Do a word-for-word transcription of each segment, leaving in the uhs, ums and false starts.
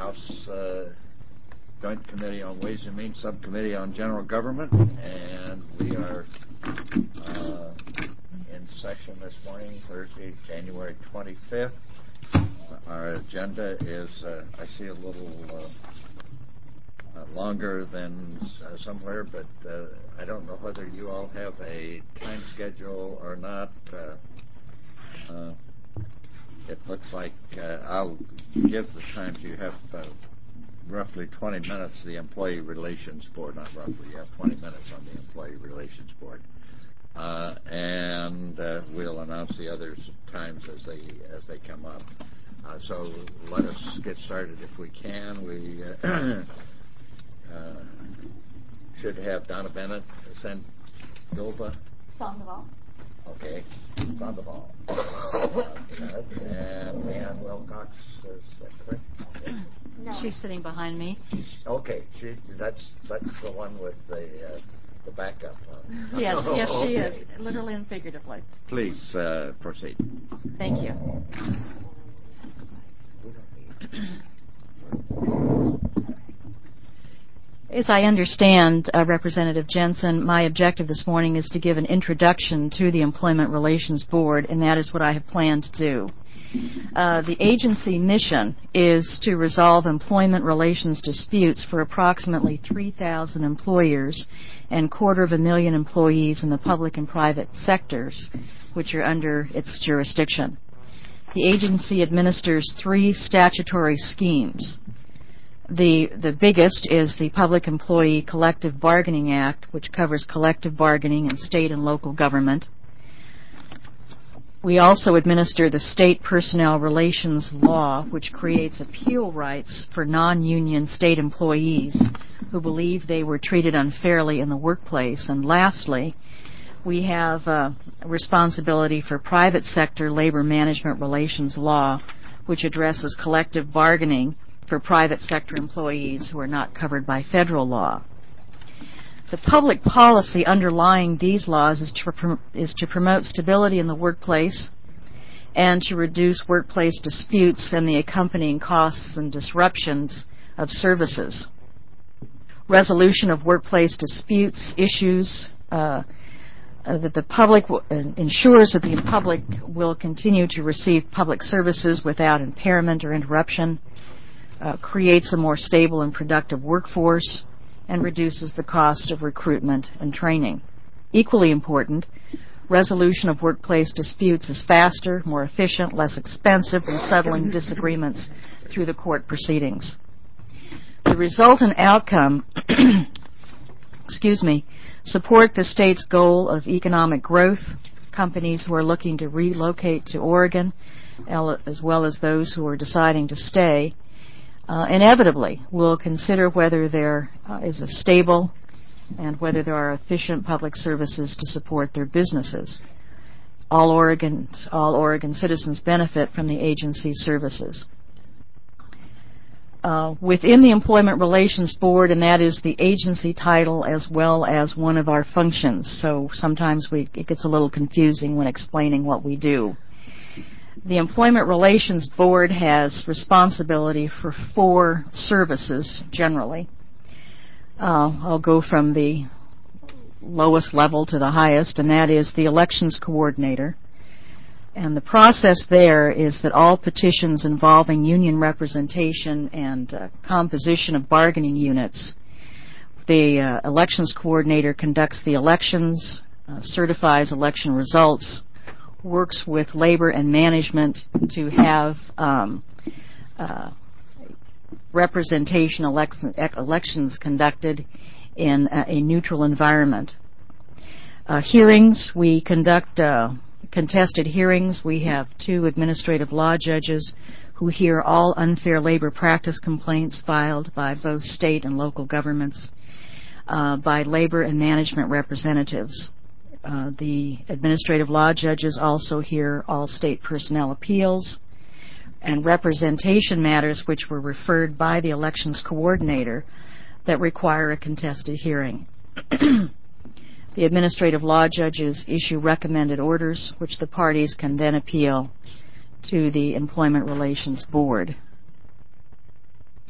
House uh, Joint Committee on Ways and Means, Subcommittee on General Government, and we are uh, in session this morning, Thursday, January twenty-fifth. Our agenda is, uh, I see a little uh, uh, longer than uh, somewhere, but uh, I don't know whether you all have a time schedule or not. Uh, uh, it looks like uh, I'll give the times. You have uh, roughly twenty minutes, the Employee Relations Board, not roughly, you have twenty minutes on the Employee Relations Board. Uh, and uh, we'll announce the other times as they as they come up. Uh, so let us get started if we can. We uh, uh, should have Donna Bennett, Sandoval. Sandoval. Okay, Sandoval. uh, and Leanne Wilcox, is that correct? Okay. No. She's sitting behind me. Okay, she, that's that's the one with the uh, the backup. Huh? Yes, yes, she okay. is, literally and figuratively. Please uh, proceed. Thank you. As I understand, uh, Representative Jensen, my objective this morning is to give an introduction to the Employment Relations Board, and that is what I have planned to do. Uh, the agency mission is to resolve employment relations disputes for approximately three thousand employers and quarter of a million employees in the public and private sectors, which are under its jurisdiction. The agency administers three statutory schemes. The, the biggest is the Public Employee Collective Bargaining Act, which covers collective bargaining in state and local government. We also administer the State Personnel Relations Law, which creates appeal rights for non-union state employees who believe they were treated unfairly in the workplace. And lastly, we have uh, a responsibility for private sector labor management relations law, which addresses collective bargaining for private sector employees who are not covered by federal law. The public policy underlying these laws is to, prom- is to promote stability in the workplace and to reduce workplace disputes and the accompanying costs and disruptions of services. Resolution of workplace disputes issues uh, uh, that the public w- uh, ensures that the public will continue to receive public services without impairment or interruption, uh, creates a more stable and productive workforce, and reduces the cost of recruitment and training. Equally important, resolution of workplace disputes is faster, more efficient, less expensive than settling disagreements through the court proceedings. The resultant outcome, excuse me, support the state's goal of economic growth. Companies who are looking to relocate to Oregon, as well as those who are deciding to stay, Uh, inevitably will consider whether there uh, is a stable and whether there are efficient public services to support their businesses. All Oregons, all Oregon citizens benefit from the agency's services. Uh, within the Employment Relations Board, and that is the agency title as well as one of our functions, so sometimes we, it gets a little confusing when explaining what we do. The Employment Relations Board has responsibility for four services generally. Uh, I'll go from the lowest level to the highest, and that is the Elections Coordinator. And the process there is that all petitions involving union representation and uh, composition of bargaining units, the uh, Elections Coordinator conducts the elections, uh, certifies election results, works with labor and management to have um, uh, representation election, elections conducted in a, a neutral environment. Uh, hearings, we conduct uh, contested hearings. We have two administrative law judges who hear all unfair labor practice complaints filed by both state and local governments uh, by labor and management representatives. Uh, the administrative law judges also hear all state personnel appeals and representation matters which were referred by the elections coordinator that require a contested hearing. The administrative law judges issue recommended orders which the parties can then appeal to the Employment Relations Board.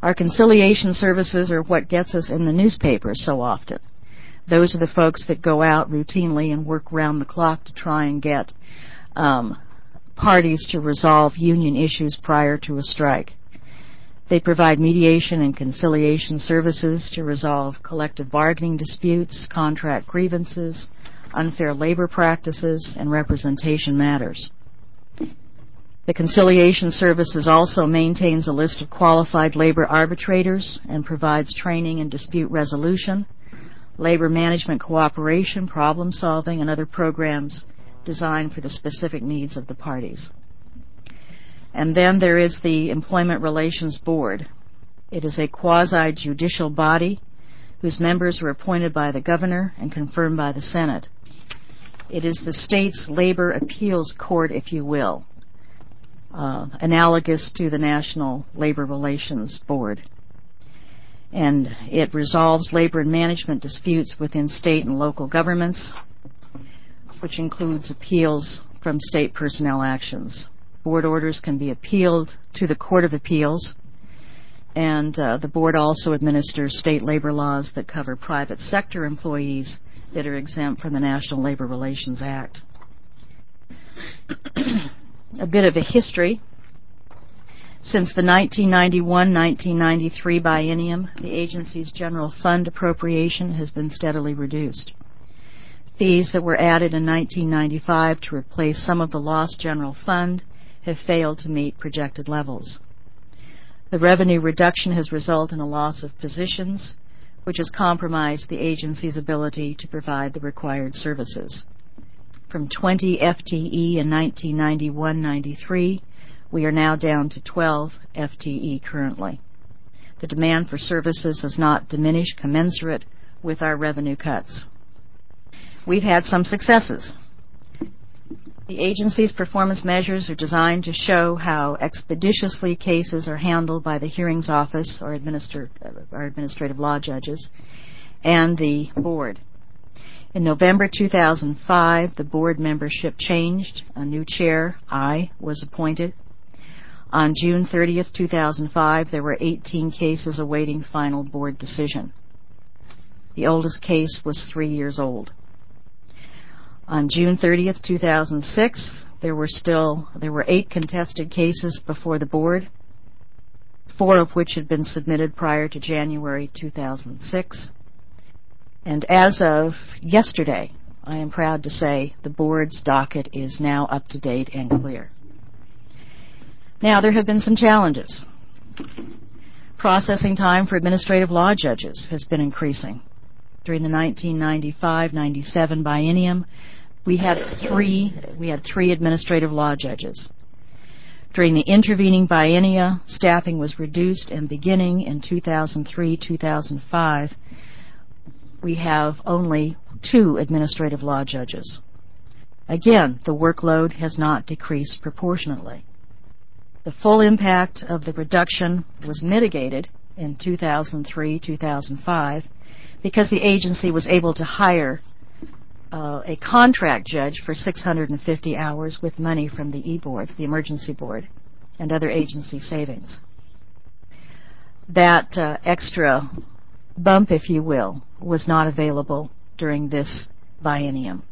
Our conciliation services are what gets us in the newspapers so often. Those are the folks that go out routinely and work round the clock to try and get um, parties to resolve union issues prior to a strike. They provide mediation and conciliation services to resolve collective bargaining disputes, contract grievances, unfair labor practices, and representation matters. The Conciliation Services also maintains a list of qualified labor arbitrators and provides training in dispute resolution, labor management cooperation, problem solving, and other programs designed for the specific needs of the parties. And then there is the Employment Relations Board. It is a quasi-judicial body whose members are appointed by the governor and confirmed by the Senate. It is the state's labor appeals court, if you will, uh, analogous to the National Labor Relations Board. And it resolves labor and management disputes within state and local governments, which includes appeals from state personnel actions. Board orders can be appealed to the Court of Appeals, and uh, the board also administers state labor laws that cover private sector employees that are exempt from the National Labor Relations Act. A bit of a history. Since the nineteen ninety-one nineteen ninety-three biennium, the agency's general fund appropriation has been steadily reduced. Fees that were added in nineteen ninety-five to replace some of the lost general fund have failed to meet projected levels. The revenue reduction has resulted in a loss of positions, which has compromised the agency's ability to provide the required services. From twenty F T E in nineteen ninety-one ninety-three, we are now down to twelve F T E currently. The demand for services has not diminished commensurate with our revenue cuts. We've had some successes. The agency's performance measures are designed to show how expeditiously cases are handled by the hearings office or administer, our administrative law judges and the board. In November two thousand five, the board membership changed. A new chair, I, was appointed. On June thirtieth, two thousand five, there were eighteen cases awaiting final board decision. The oldest case was three years old. On June thirtieth, two thousand six, there were still there were eight contested cases before the board, four of which had been submitted prior to January two thousand six. And as of yesterday, I am proud to say the board's docket is now up to date and clear. Now, there have been some challenges. Processing time for administrative law judges has been increasing. During the nineteen ninety-five ninety-seven biennium, we had three we had three administrative law judges. During the intervening biennia, staffing was reduced, and beginning in two thousand three two thousand five, we have only two administrative law judges. Again, the workload has not decreased proportionately. The full impact of the reduction was mitigated in two thousand three two thousand five because the agency was able to hire uh, a contract judge for six hundred fifty hours with money from the E-Board, the Emergency Board, and other agency savings. That uh, extra bump, if you will, was not available during this biennium.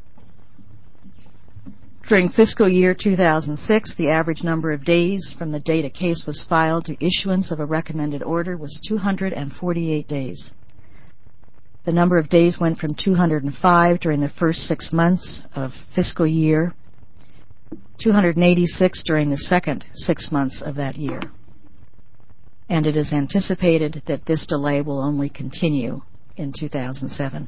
During fiscal year two thousand six, the average number of days from the date a case was filed to issuance of a recommended order was two hundred forty-eight days. The number of days went from two hundred five during the first six months of fiscal year, two hundred eighty-six during the second six months of that year. And it is anticipated that this delay will only continue in two thousand seven.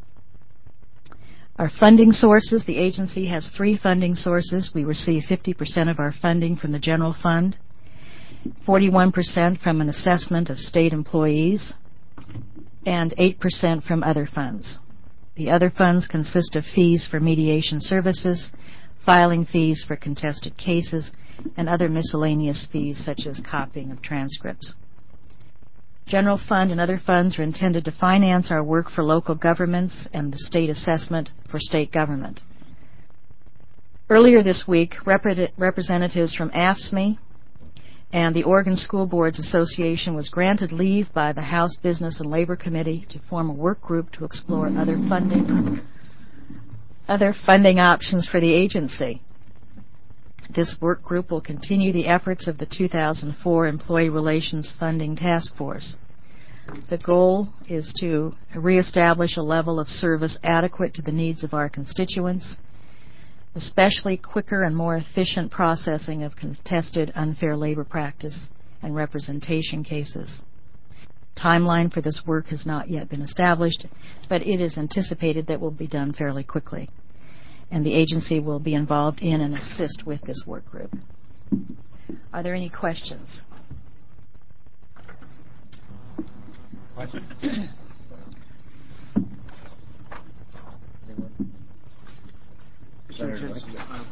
Our funding sources, the agency has three funding sources. We receive fifty percent of our funding from the general fund, forty-one percent from an assessment of state employees, and eight percent from other funds. The other funds consist of fees for mediation services, filing fees for contested cases, and other miscellaneous fees such as copying of transcripts. General fund and other funds are intended to finance our work for local governments and the state assessment for state government. Earlier this week, rep- representatives from A F S C M E And the Oregon School Boards Association was granted leave by the House Business and Labor Committee to form a work group to explore other funding, other funding options for the agency. This work group will continue the efforts of the two thousand four Employee Relations Funding Task Force. The goal is to reestablish a level of service adequate to the needs of our constituents, especially quicker and more efficient processing of contested unfair labor practice and representation cases. Timeline for this work has not yet been established, but it is anticipated that will be done fairly quickly. And the agency will be involved in and assist with this work group. Are there any questions? Questions? Senator Jensen, uh,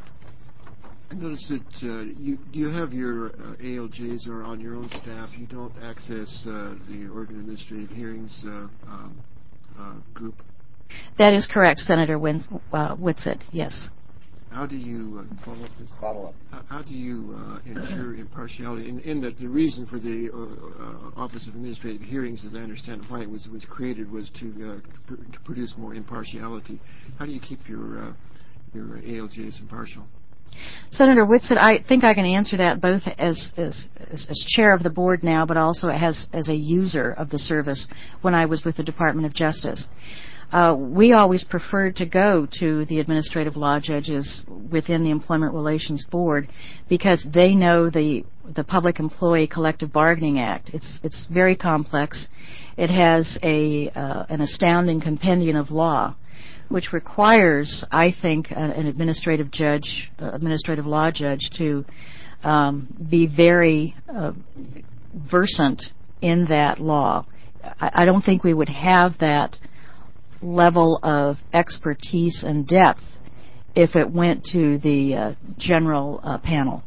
I noticed that uh, you you have your uh, A L Js are on your own staff. You don't access uh, the Oregon Administrative Hearings uh, um, uh, group. That is correct, Senator Win- uh, Whitsett, yes. How do you uh, follow up this? Follow up. How, how do you uh, ensure impartiality? And, and that the reason for the uh, uh, Office of Administrative Hearings, as I understand why it was was created, was to uh, pr- to produce more impartiality. How do you keep your uh, your A L Js impartial? Senator Whitsett, I think I can answer that both as, as, as, as chair of the board now, but also as, as a user of the service when I was with the Department of Justice. Uh, we always preferred to go to the administrative law judges within the Employment Relations Board because they know the the Public Employee Collective Bargaining Act. It's it's very complex. It has a uh, an astounding compendium of law, which requires, I think, uh, an administrative judge, uh, administrative law judge, to um, be very uh, versant in that law. I, I don't think we would have that level of expertise and depth if it went to the uh, general uh, panel.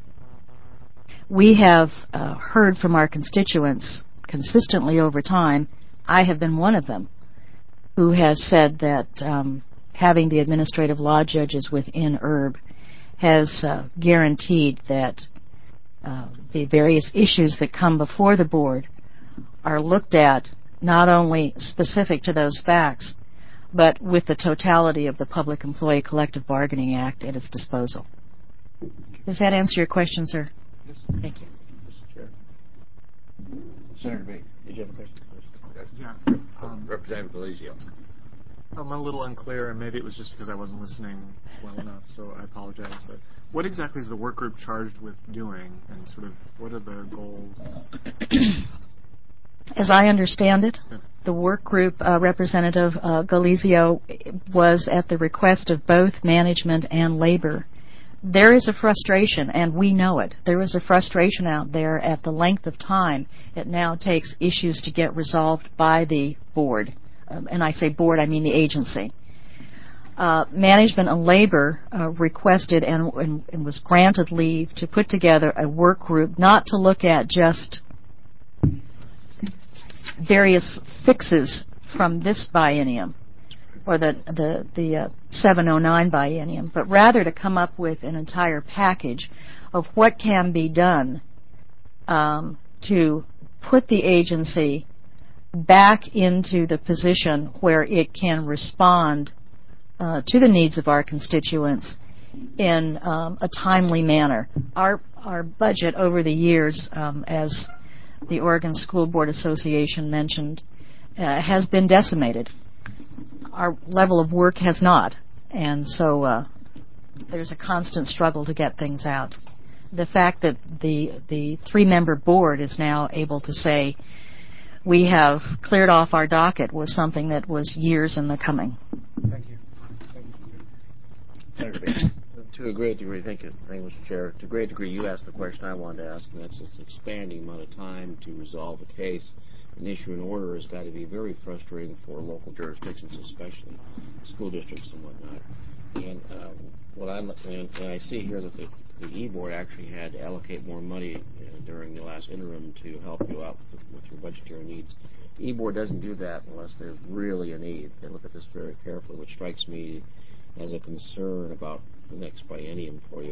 We have uh, heard from our constituents consistently over time. I have been one of them who has said that um, having the administrative law judges within E R B has uh, guaranteed that uh, the various issues that come before the board are looked at not only specific to those facts, but with the totality of the Public Employee Collective Bargaining Act at its disposal. Does that answer your question, sir? Yes. Thank you. Mister Chair. Senator B, did you have a question? Yeah. Um, Representative Galizio. I'm a little unclear, and maybe it was just because I wasn't listening well enough, so I apologize. But what exactly is the work group charged with doing, and sort of what are the goals? As I understand it, Yeah. the work group, uh, Representative uh, Galizio, was at the request of both management and labor. There is a frustration, and we know it. There is a frustration out there at the length of time it now takes issues to get resolved by the board. Um, and I say board, I mean the agency. Uh, management and labor uh, requested and, and, and was granted leave to put together a work group, not to look at just various fixes from this biennium or the the, the uh, seven oh nine biennium, but rather to come up with an entire package of what can be done um, to put the agency back into the position where it can respond uh, to the needs of our constituents in um, a timely manner. Our our budget over the years, um, as the Oregon School Board Association mentioned, uh, has been decimated. Our level of work has not, and so uh, there's a constant struggle to get things out. The fact that the the three-member board is now able to say we have cleared off our docket was something that was years in the coming. Thank you. Thank you. Senator B. To a great degree, thank you, thank you, Mister Chair. To a great degree, you asked the question I wanted to ask, and that's this expanding amount of time to resolve a case. An issue and order has got to be very frustrating for local jurisdictions, especially school districts and whatnot. And uh, what I'm and, and I see here that the, the E-Board actually had to allocate more money uh, during the last interim to help you out with, the, with your budgetary needs. The E-Board doesn't do that unless there's really a need. They look at this very carefully, which strikes me as a concern about the next biennium for you.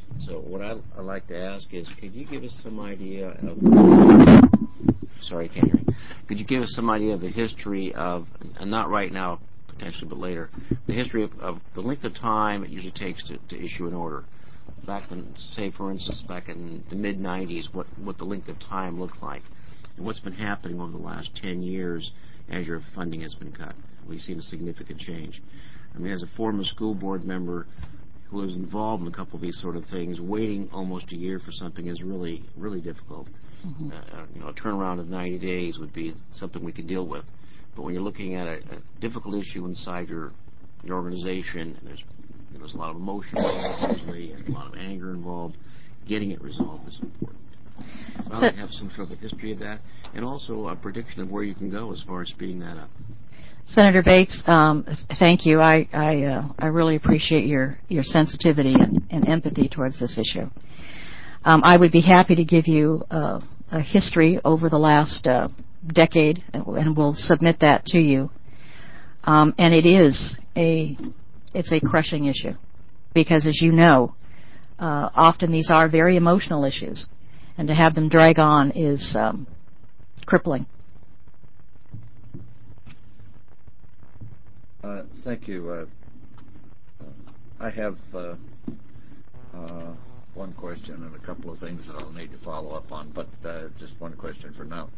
So what I, I'd like to ask is, could you give us some idea of, sorry, I can't hear you. Could you give us some idea of the history of, and not right now, potentially, but later, the history of, of the length of time it usually takes to, to issue an order? Back in, say, for instance, back in the mid nineties, what, what the length of time looked like, and what's been happening over the last ten years as your funding has been cut. We've seen a significant change. I mean, as a former school board member who was involved in a couple of these sort of things, waiting almost a year for something is really, really difficult. Mm-hmm. Uh, you know, a turnaround of ninety days would be something we could deal with. But when you're looking at a, a difficult issue inside your, your organization, and there's, you know, there's a lot of emotion involved usually, and a lot of anger involved, getting it resolved is important. So I so, have some sort of a history of that, and also a prediction of where you can go as far as speeding that up. Senator Bates, um, thank you. I I, uh, I really appreciate your, your sensitivity and, and empathy towards this issue. Um, I would be happy to give you uh, a history over the last uh, decade, and we'll submit that to you. Um, and it is a it's a crushing issue because, as you know, uh, often these are very emotional issues, and to have them drag on is um, crippling. Uh, thank you. Uh, uh, I have uh, uh, one question and a couple of things that I'll need to follow up on, but uh, just one question for now.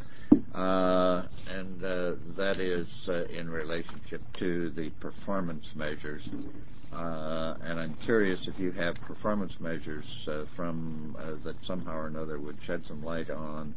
Uh, and uh, that is uh, in relationship to the performance measures. Uh, and I'm curious if you have performance measures uh, from uh, that somehow or another would shed some light on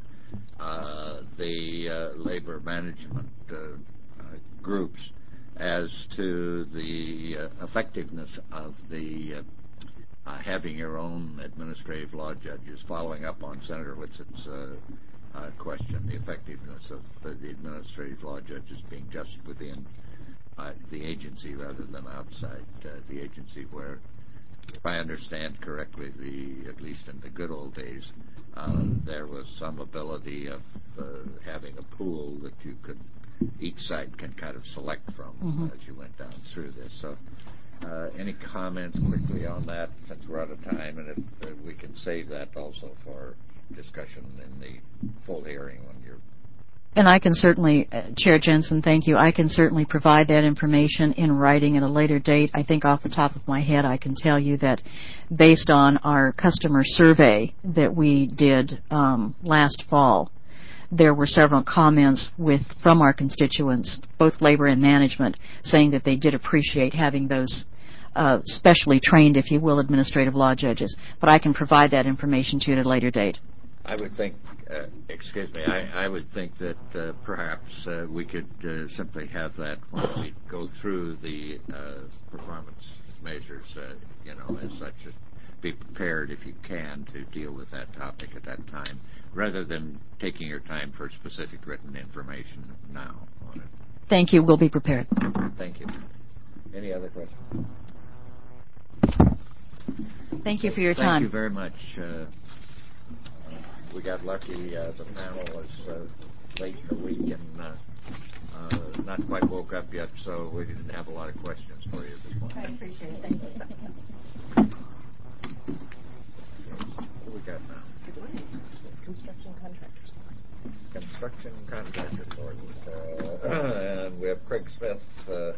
uh, the uh, labor management uh, uh, groups as to the uh, effectiveness of the uh, uh, having your own administrative law judges, following up on Senator Whitsett's uh, uh, question, the effectiveness of uh, the administrative law judges being just within uh, the agency rather than outside uh, the agency, where, if I understand correctly, the at least in the good old days, uh, there was some ability of uh, having a pool that you could each side can kind of select from mm-hmm. as you went down through this. So uh, any comments quickly on that, since we're out of time, and if uh, we can save that also for discussion in the full hearing when you're... And I can certainly, uh, Chair Jensen, thank you, I can certainly provide that information in writing at a later date. I think off the top of my head I can tell you that based on our customer survey that we did um, last fall, there were several comments with from our constituents, both labor and management, saying that they did appreciate having those uh, specially trained, if you will, administrative law judges. But I can provide that information to you at a later date. I would think, uh, excuse me, I, I would think that uh, perhaps uh, we could uh, simply have that when we go through the uh, performance measures, uh, you know, as such, as be prepared if you can to deal with that topic at that time, rather than taking your time for specific written information now on it. Thank you. We'll be prepared. Thank you. Any other questions? Thank you for your Thank time. Thank you very much. Uh, we got lucky. Uh, the panel was uh, late in the week and uh, uh, not quite woke up yet, so we didn't have a lot of questions for you this morning. I appreciate it. Thank you. What do we got now? Construction contractors. Construction contractors ordinance. Uh, and we have Craig Smith. Uh,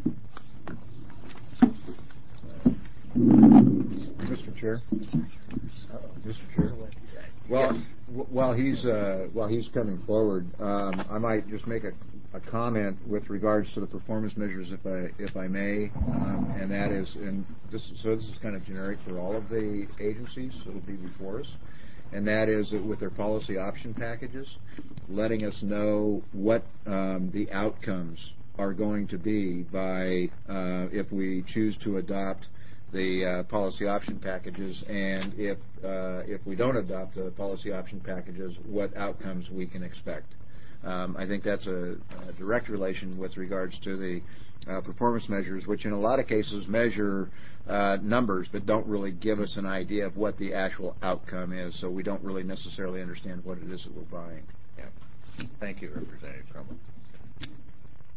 Mister Chair. uh, Mister Chair. Well, yes. w- while he's uh, while he's coming forward, um, I might just make a, a comment with regards to the performance measures, if I if I may, um, and that is, and this so this is kind of generic for all of the agencies that'll be before us. And that is that with their policy option packages, letting us know what um, the outcomes are going to be by uh, if we choose to adopt the uh, policy option packages, and if uh, if we don't adopt the policy option packages, what outcomes we can expect. Um, I think that's a, a direct relation with regards to the uh, performance measures, which in a lot of cases measure uh, numbers but don't really give us an idea of what the actual outcome is, so we don't really necessarily understand what it is that we're buying. Yeah. Thank you, Representative Crummell.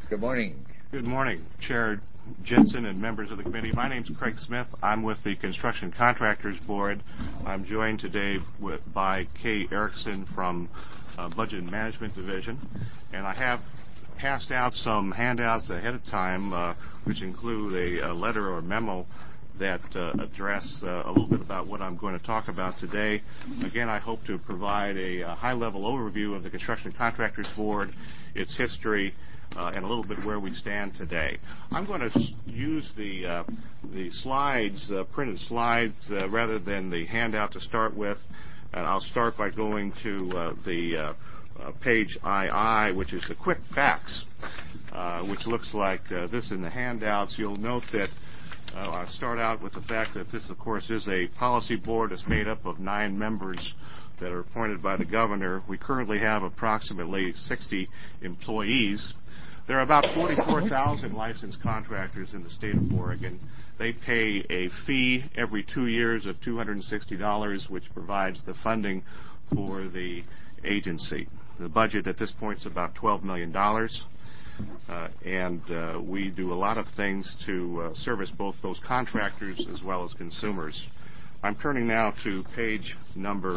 Good morning. Good morning, Chair Jensen and members of the committee. My name's Craig Smith. I'm with the Construction Contractors Board. I'm joined today with, by Kay Erickson from uh, Budget and Management Division. And I have passed out some handouts ahead of time, uh, which include a, a letter or memo that uh, address uh, a little bit about what I'm going to talk about today. Again, I hope to provide a, a high-level overview of the Construction Contractors Board, its history, uh, and a little bit where we stand today. I'm going to use the uh, the slides, uh, printed slides, uh, rather than the handout to start with, and I'll start by going to uh, the uh, uh, page two I, which is the quick facts, uh, which looks like uh, this in the handouts. You'll note that Uh, I'll start out with the fact that this, of course, is a policy board that's made up of nine members that are appointed by the governor. We currently have approximately sixty employees. There are about forty-four thousand licensed contractors in the state of Oregon. They pay a fee every two years of two hundred sixty dollars, which provides the funding for the agency. The budget at this point is about twelve million dollars. Uh, and uh, we do a lot of things to uh, service both those contractors as well as consumers. I'm turning now to page number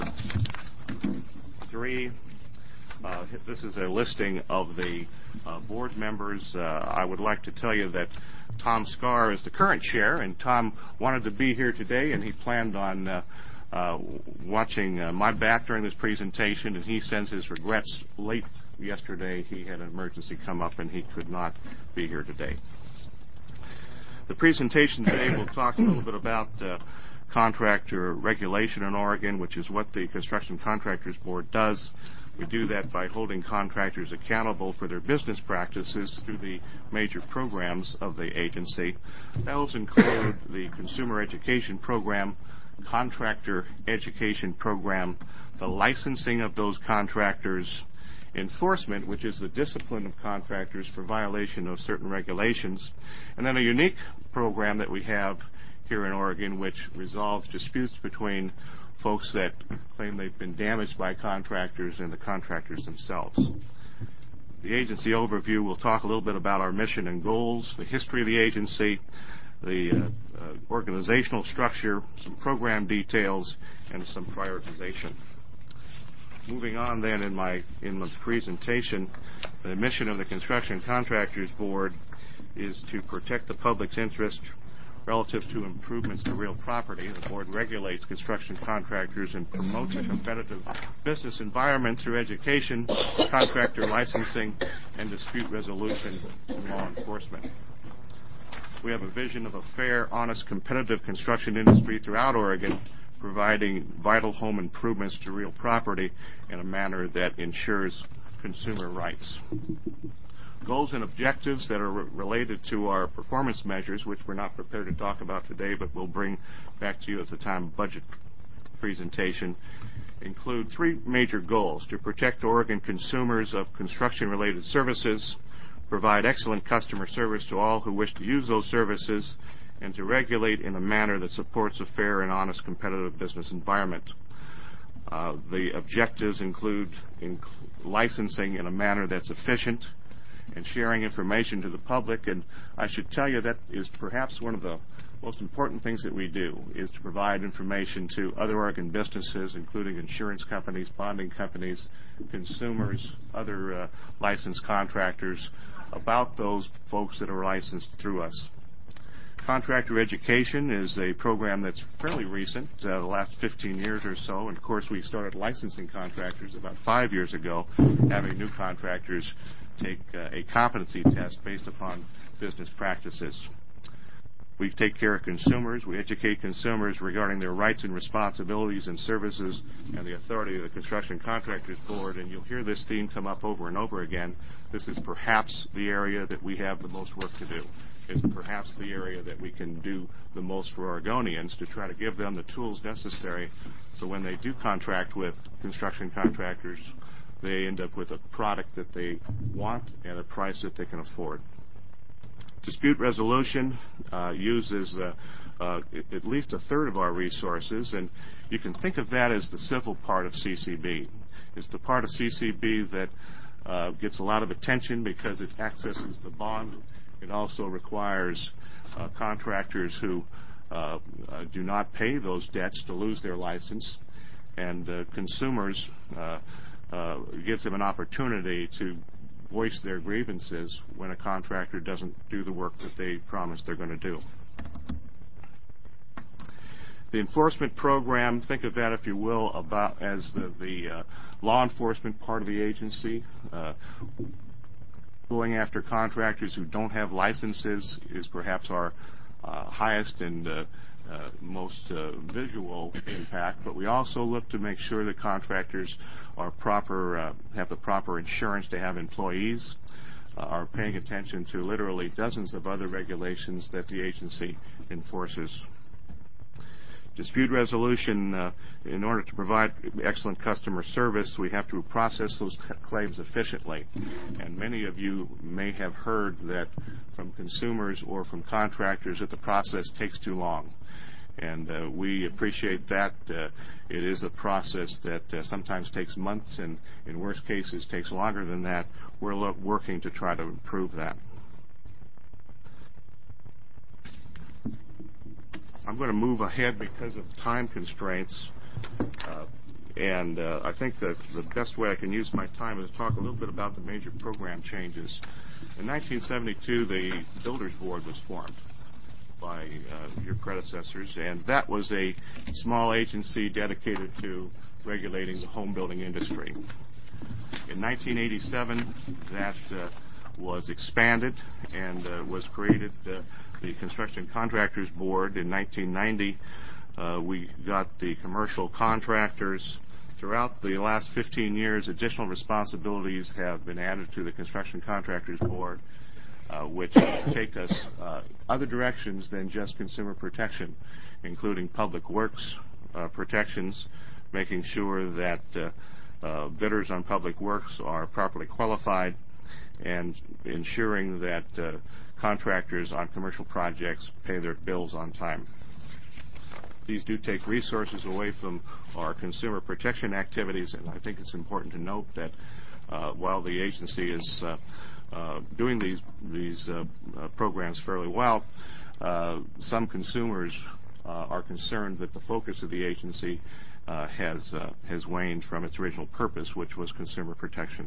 three. Uh, this is a listing of the uh, board members. Uh, I would like to tell you that Tom Scar is the current chair, and Tom wanted to be here today, and he planned on uh, uh, watching uh, my back during this presentation, and he sends his regrets late yesterday. He had an emergency come up and he could not be here today. The presentation today will talk a little bit about uh, contractor regulation in Oregon, which is what the Construction Contractors Board does. We do that by holding contractors accountable for their business practices through the major programs of the agency. Those include the Consumer Education Program, Contractor Education Program, the licensing of those contractors, enforcement, which is the discipline of contractors for violation of certain regulations, and then a unique program that we have here in Oregon which resolves disputes between folks that claim they've been damaged by contractors and the contractors themselves. The agency overview will talk a little bit about our mission and goals, the history of the agency, the uh, uh, organizational structure, some program details, and some prioritization. Moving on then in my in my presentation, the mission of the Construction Contractors Board is to protect the public's interest relative to improvements to real property. The board regulates construction contractors and promotes a competitive business environment through education, contractor licensing, and dispute resolution and law enforcement. We have a vision of a fair, honest, competitive construction industry throughout Oregon, providing vital home improvements to real property in a manner that ensures consumer rights. Goals and objectives that are re- related to our performance measures, which we're not prepared to talk about today, but we'll bring back to you at the time of budget presentation, include three major goals: to protect Oregon consumers of construction-related services, provide excellent customer service to all who wish to use those services, and to regulate in a manner that supports a fair and honest competitive business environment. Uh, the objectives include inc- licensing in a manner that's efficient and sharing information to the public. And I should tell you that is perhaps one of the most important things that we do, is to provide information to other Oregon businesses, including insurance companies, bonding companies, consumers, other uh, licensed contractors, about those folks that are licensed through us. Contractor education is a program that's fairly recent, uh, the last fifteen years or so. And of course, we started licensing contractors about five years ago, having new contractors take uh, a competency test based upon business practices. We take care of consumers. We educate consumers regarding their rights and responsibilities and services and the authority of the Construction Contractors Board. And you'll hear this theme come up over and over again. This is perhaps the area that we have the most work to do. It's perhaps the area that we can do the most for Oregonians to try to give them the tools necessary so when they do contract with construction contractors, they end up with a product that they want at a price that they can afford. Dispute resolution uh, uses uh, uh, at least a third of our resources, and you can think of that as the civil part of C C B. It's the part of C C B that uh, gets a lot of attention because it accesses the bond. It also requires uh, contractors who uh, uh, do not pay those debts to lose their license, and uh, consumers uh, uh, gives them an opportunity to voice their grievances when a contractor doesn't do the work that they promise they're going to do. The enforcement program, think of that, if you will, about as the, the uh, law enforcement part of the agency. Uh, going after contractors who don't have licenses is perhaps our uh, highest and uh, uh, most uh, visual impact, but we also look to make sure that contractors are proper, uh, have the proper insurance to have employees, uh, are paying attention to literally dozens of other regulations that the agency enforces. Dispute resolution, uh, in order to provide excellent customer service, we have to process those c- claims efficiently. And many of you may have heard that from consumers or from contractors that the process takes too long. And uh, we appreciate that. Uh, it is a process that uh, sometimes takes months and in worst cases takes longer than that. We're lo- working to try to improve that. I'm going to move ahead because of time constraints, uh, and uh, I think that the best way I can use my time is to talk a little bit about the major program changes. In nineteen seventy-two, the Builders Board was formed by uh, your predecessors, and that was a small agency dedicated to regulating the home building industry. In nineteen eighty-seven, that uh, was expanded and uh, was created uh, the Construction Contractors Board. In nineteen ninety, uh, we got the commercial contractors. Throughout the last fifteen years, additional responsibilities have been added to the Construction Contractors Board, uh, which take us uh, other directions than just consumer protection, including public works uh, protections, making sure that uh, uh, bidders on public works are properly qualified, and ensuring that uh, contractors on commercial projects pay their bills on time. These do take resources away from our consumer protection activities, and I think it's important to note that uh, while the agency is uh, uh, doing these, these uh, uh, programs fairly well, uh, some consumers uh, are concerned that the focus of the agency uh, has, uh, has waned from its original purpose, which was consumer protection.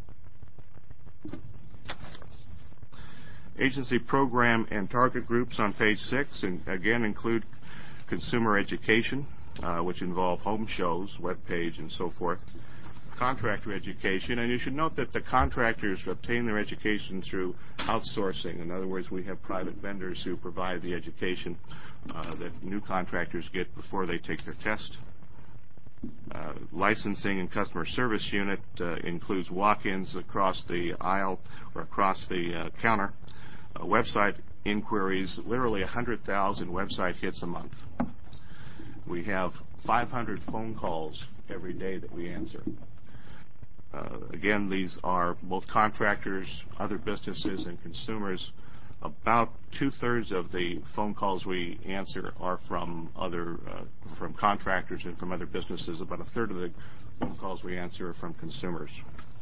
Agency program and target groups on page six, and again include consumer education, uh, which involve home shows, web page, and so forth. Contractor education, and you should note that the contractors obtain their education through outsourcing. In other words, we have private vendors who provide the education uh, that new contractors get before they take their test. Uh, licensing and customer service unit uh, includes walk-ins across the aisle or across the uh, counter. Uh, website inquiries, literally one hundred thousand website hits a month. We have five hundred phone calls every day that we answer. Uh, again, these are both contractors, other businesses, and consumers. About two-thirds of the phone calls we answer are from other, uh, from contractors and from other businesses. About a third of the phone calls we answer are from consumers.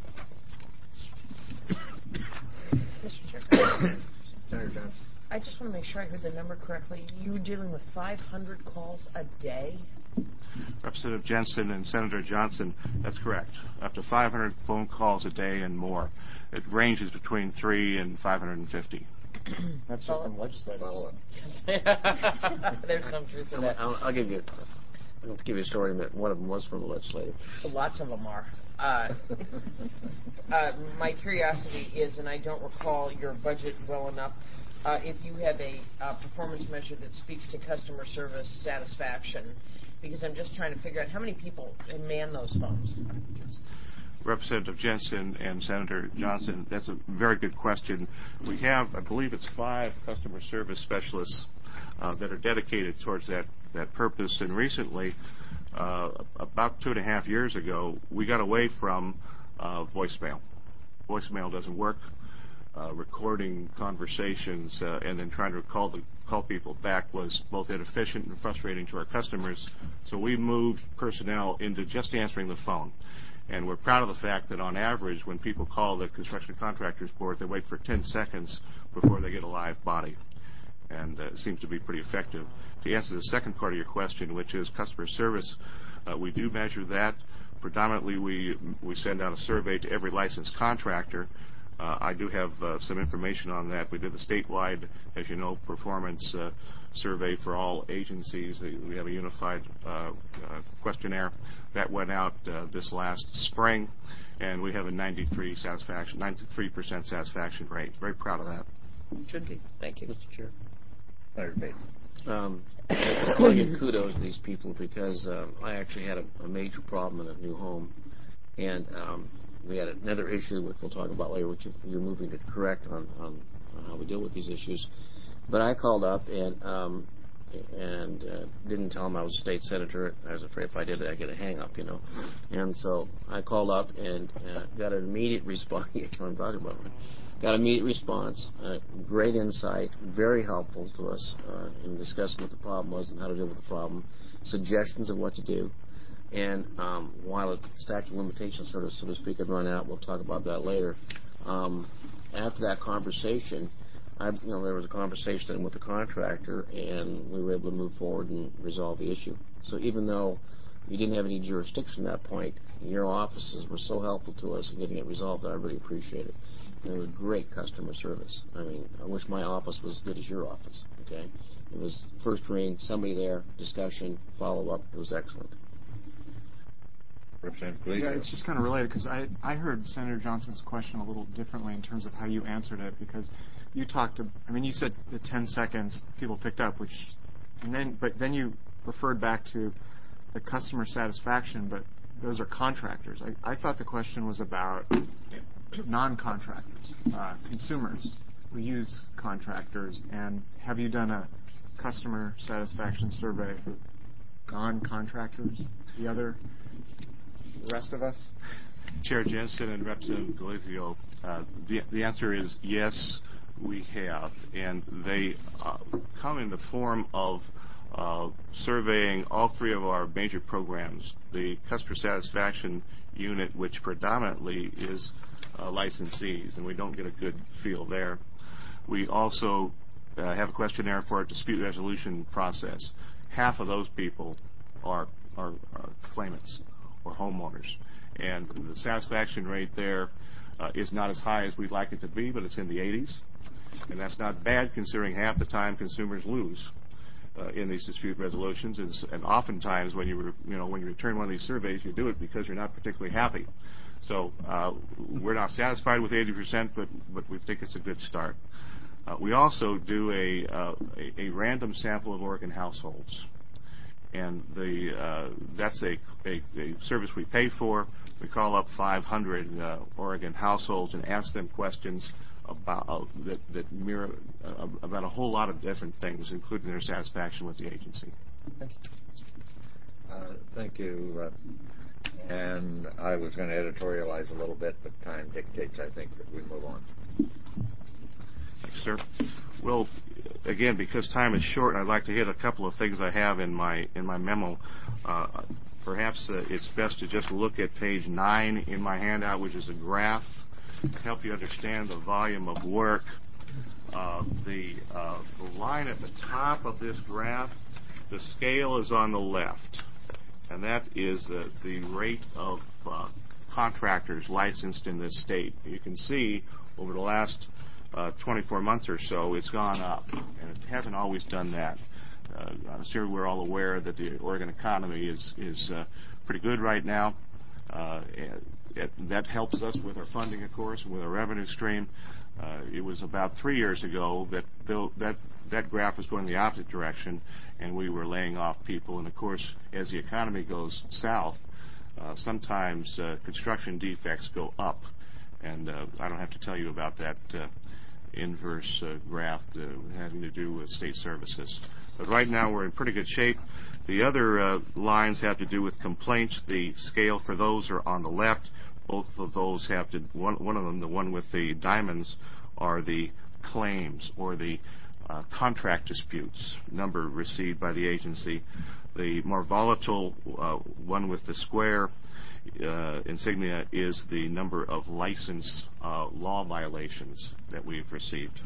Mister Chair, Senator Johnson. I just want to make sure I heard the number correctly. You were dealing with five hundred calls a day? Representative Jensen and Senator Johnson, that's correct. Up to five hundred phone calls a day and more. It ranges between three and five hundred fifty. That's just from legislators. Well, There's some truth to that. I'll, I'll give you. I'll give you a story. But one of them was from a legislator. Lots of them are. Uh, uh, my curiosity is, and I don't recall your budget well enough, uh, if you have a uh, performance measure that speaks to customer service satisfaction, because I'm just trying to figure out how many people man those phones. Representative Jensen and Senator Johnson, that's a very good question. We have, I believe it's five customer service specialists uh, that are dedicated towards that, that purpose. And recently, uh, about two and a half years ago, we got away from uh, voicemail. Voicemail doesn't work. Uh, recording conversations uh, and then trying to call the call people back was both inefficient and frustrating to our customers. So we moved personnel into just answering the phone. And we're proud of the fact that on average, when people call the Construction Contractors Board, they wait for ten seconds before they get a live body. And uh, it seems to be pretty effective. To answer the second part of your question, which is customer service, uh, we do measure that. Predominantly, we, we send out a survey to every licensed contractor. Uh, I do have uh, some information on that. We did the statewide, as you know, performance uh, survey for all agencies. We have a unified uh, uh, questionnaire that went out uh, this last spring, and we have a ninety-three satisfaction, ninety-three percent satisfaction rate. Very proud of that. Should be. Thank you, Mister Chair. Senator Payton. Um, I want to give kudos to these people because um, I actually had a, a major problem in a new home, and um, we had another issue, which we'll talk about later, which you're moving to correct on, on, on how we deal with these issues. But I called up and um, and uh, didn't tell them I was a state senator. I was afraid if I did, I'd get a hang-up, you know. And so I called up and uh, got an immediate response. That's what I'm talking about. Got an immediate response, uh, great insight, very helpful to us uh, in discussing what the problem was and how to deal with the problem, suggestions of what to do. And um, while the statute of limitations, sort of, so to speak, had run out, we'll talk about that later. Um, after that conversation, I, you know, there was a conversation with the contractor, and we were able to move forward and resolve the issue. So even though you didn't have any jurisdiction at that point, your offices were so helpful to us in getting it resolved that I really appreciate it. And it was great customer service. I mean, I wish my office was as good as your office, okay? It was first ring, somebody there, discussion, follow-up. It was excellent. Representative Gleason. Yeah, it's just kind of related because I, I heard Senator Johnson's question a little differently in terms of how you answered it because you talked to, I mean, you said the ten seconds people picked up, which, and then, but then you referred back to the customer satisfaction, but those are contractors. I, I thought the question was about non-contractors, uh, consumers who use contractors, and have you done a customer satisfaction survey for non-contractors, the other, the rest of us? Chair Jensen and Representative Galizio, uh, the, the answer is yes, we have, and they uh, come in the form of uh, surveying all three of our major programs. The customer satisfaction unit, which predominantly is uh, licensees, and we don't get a good feel there. We also uh, have a questionnaire for our dispute resolution process. Half of those people are, are, are claimants or homeowners, and the satisfaction rate there uh, is not as high as we'd like it to be, but it's in the eighties, and that's not bad considering half the time consumers lose uh, in these dispute resolutions, and, and oftentimes when you re, you know when you return one of these surveys, you do it because you're not particularly happy. So uh, we're not satisfied with eighty percent, but but we think it's a good start. Uh, we also do a, uh, a a random sample of Oregon households, and the uh, that's a, a a service we pay for. We call up five hundred uh, Oregon households and ask them questions about uh, that that mirror uh, about a whole lot of different things, including their satisfaction with the agency. Thank you. Uh, thank you. Uh, and I was going to editorialize a little bit, but time dictates, I think, that we move on. Thanks, sir. Well, again, because time is short, I'd like to hit a couple of things I have in my in my memo. Uh, perhaps uh, it's best to just look at page nine in my handout, which is a graph to help you understand the volume of work. Uh, the, uh, the line at the top of this graph, the scale is on the left, and that is the, the rate of uh, contractors licensed in this state. You can see over the last uh, twenty-four months or so, it's gone up, and it hasn't always done that. Uh, I'm sure we're all aware that the Oregon economy is is uh, pretty good right now. Uh, it, that helps us with our funding, of course, and with our revenue stream. Uh, it was about three years ago that that that graph was going the opposite direction, and we were laying off people. And of course, as the economy goes south, uh, sometimes uh, construction defects go up, and uh, I don't have to tell you about that uh, inverse uh, graph uh, having to do with state services. But right now we're in pretty good shape. The other uh, lines have to do with complaints. The scale for those are on the left. Both of those have to, one, one of them, the one with the diamonds, are the claims or the uh, contract disputes, number received by the agency. The more volatile uh, one with the square uh, insignia is the number of licensed uh, law violations that we've received.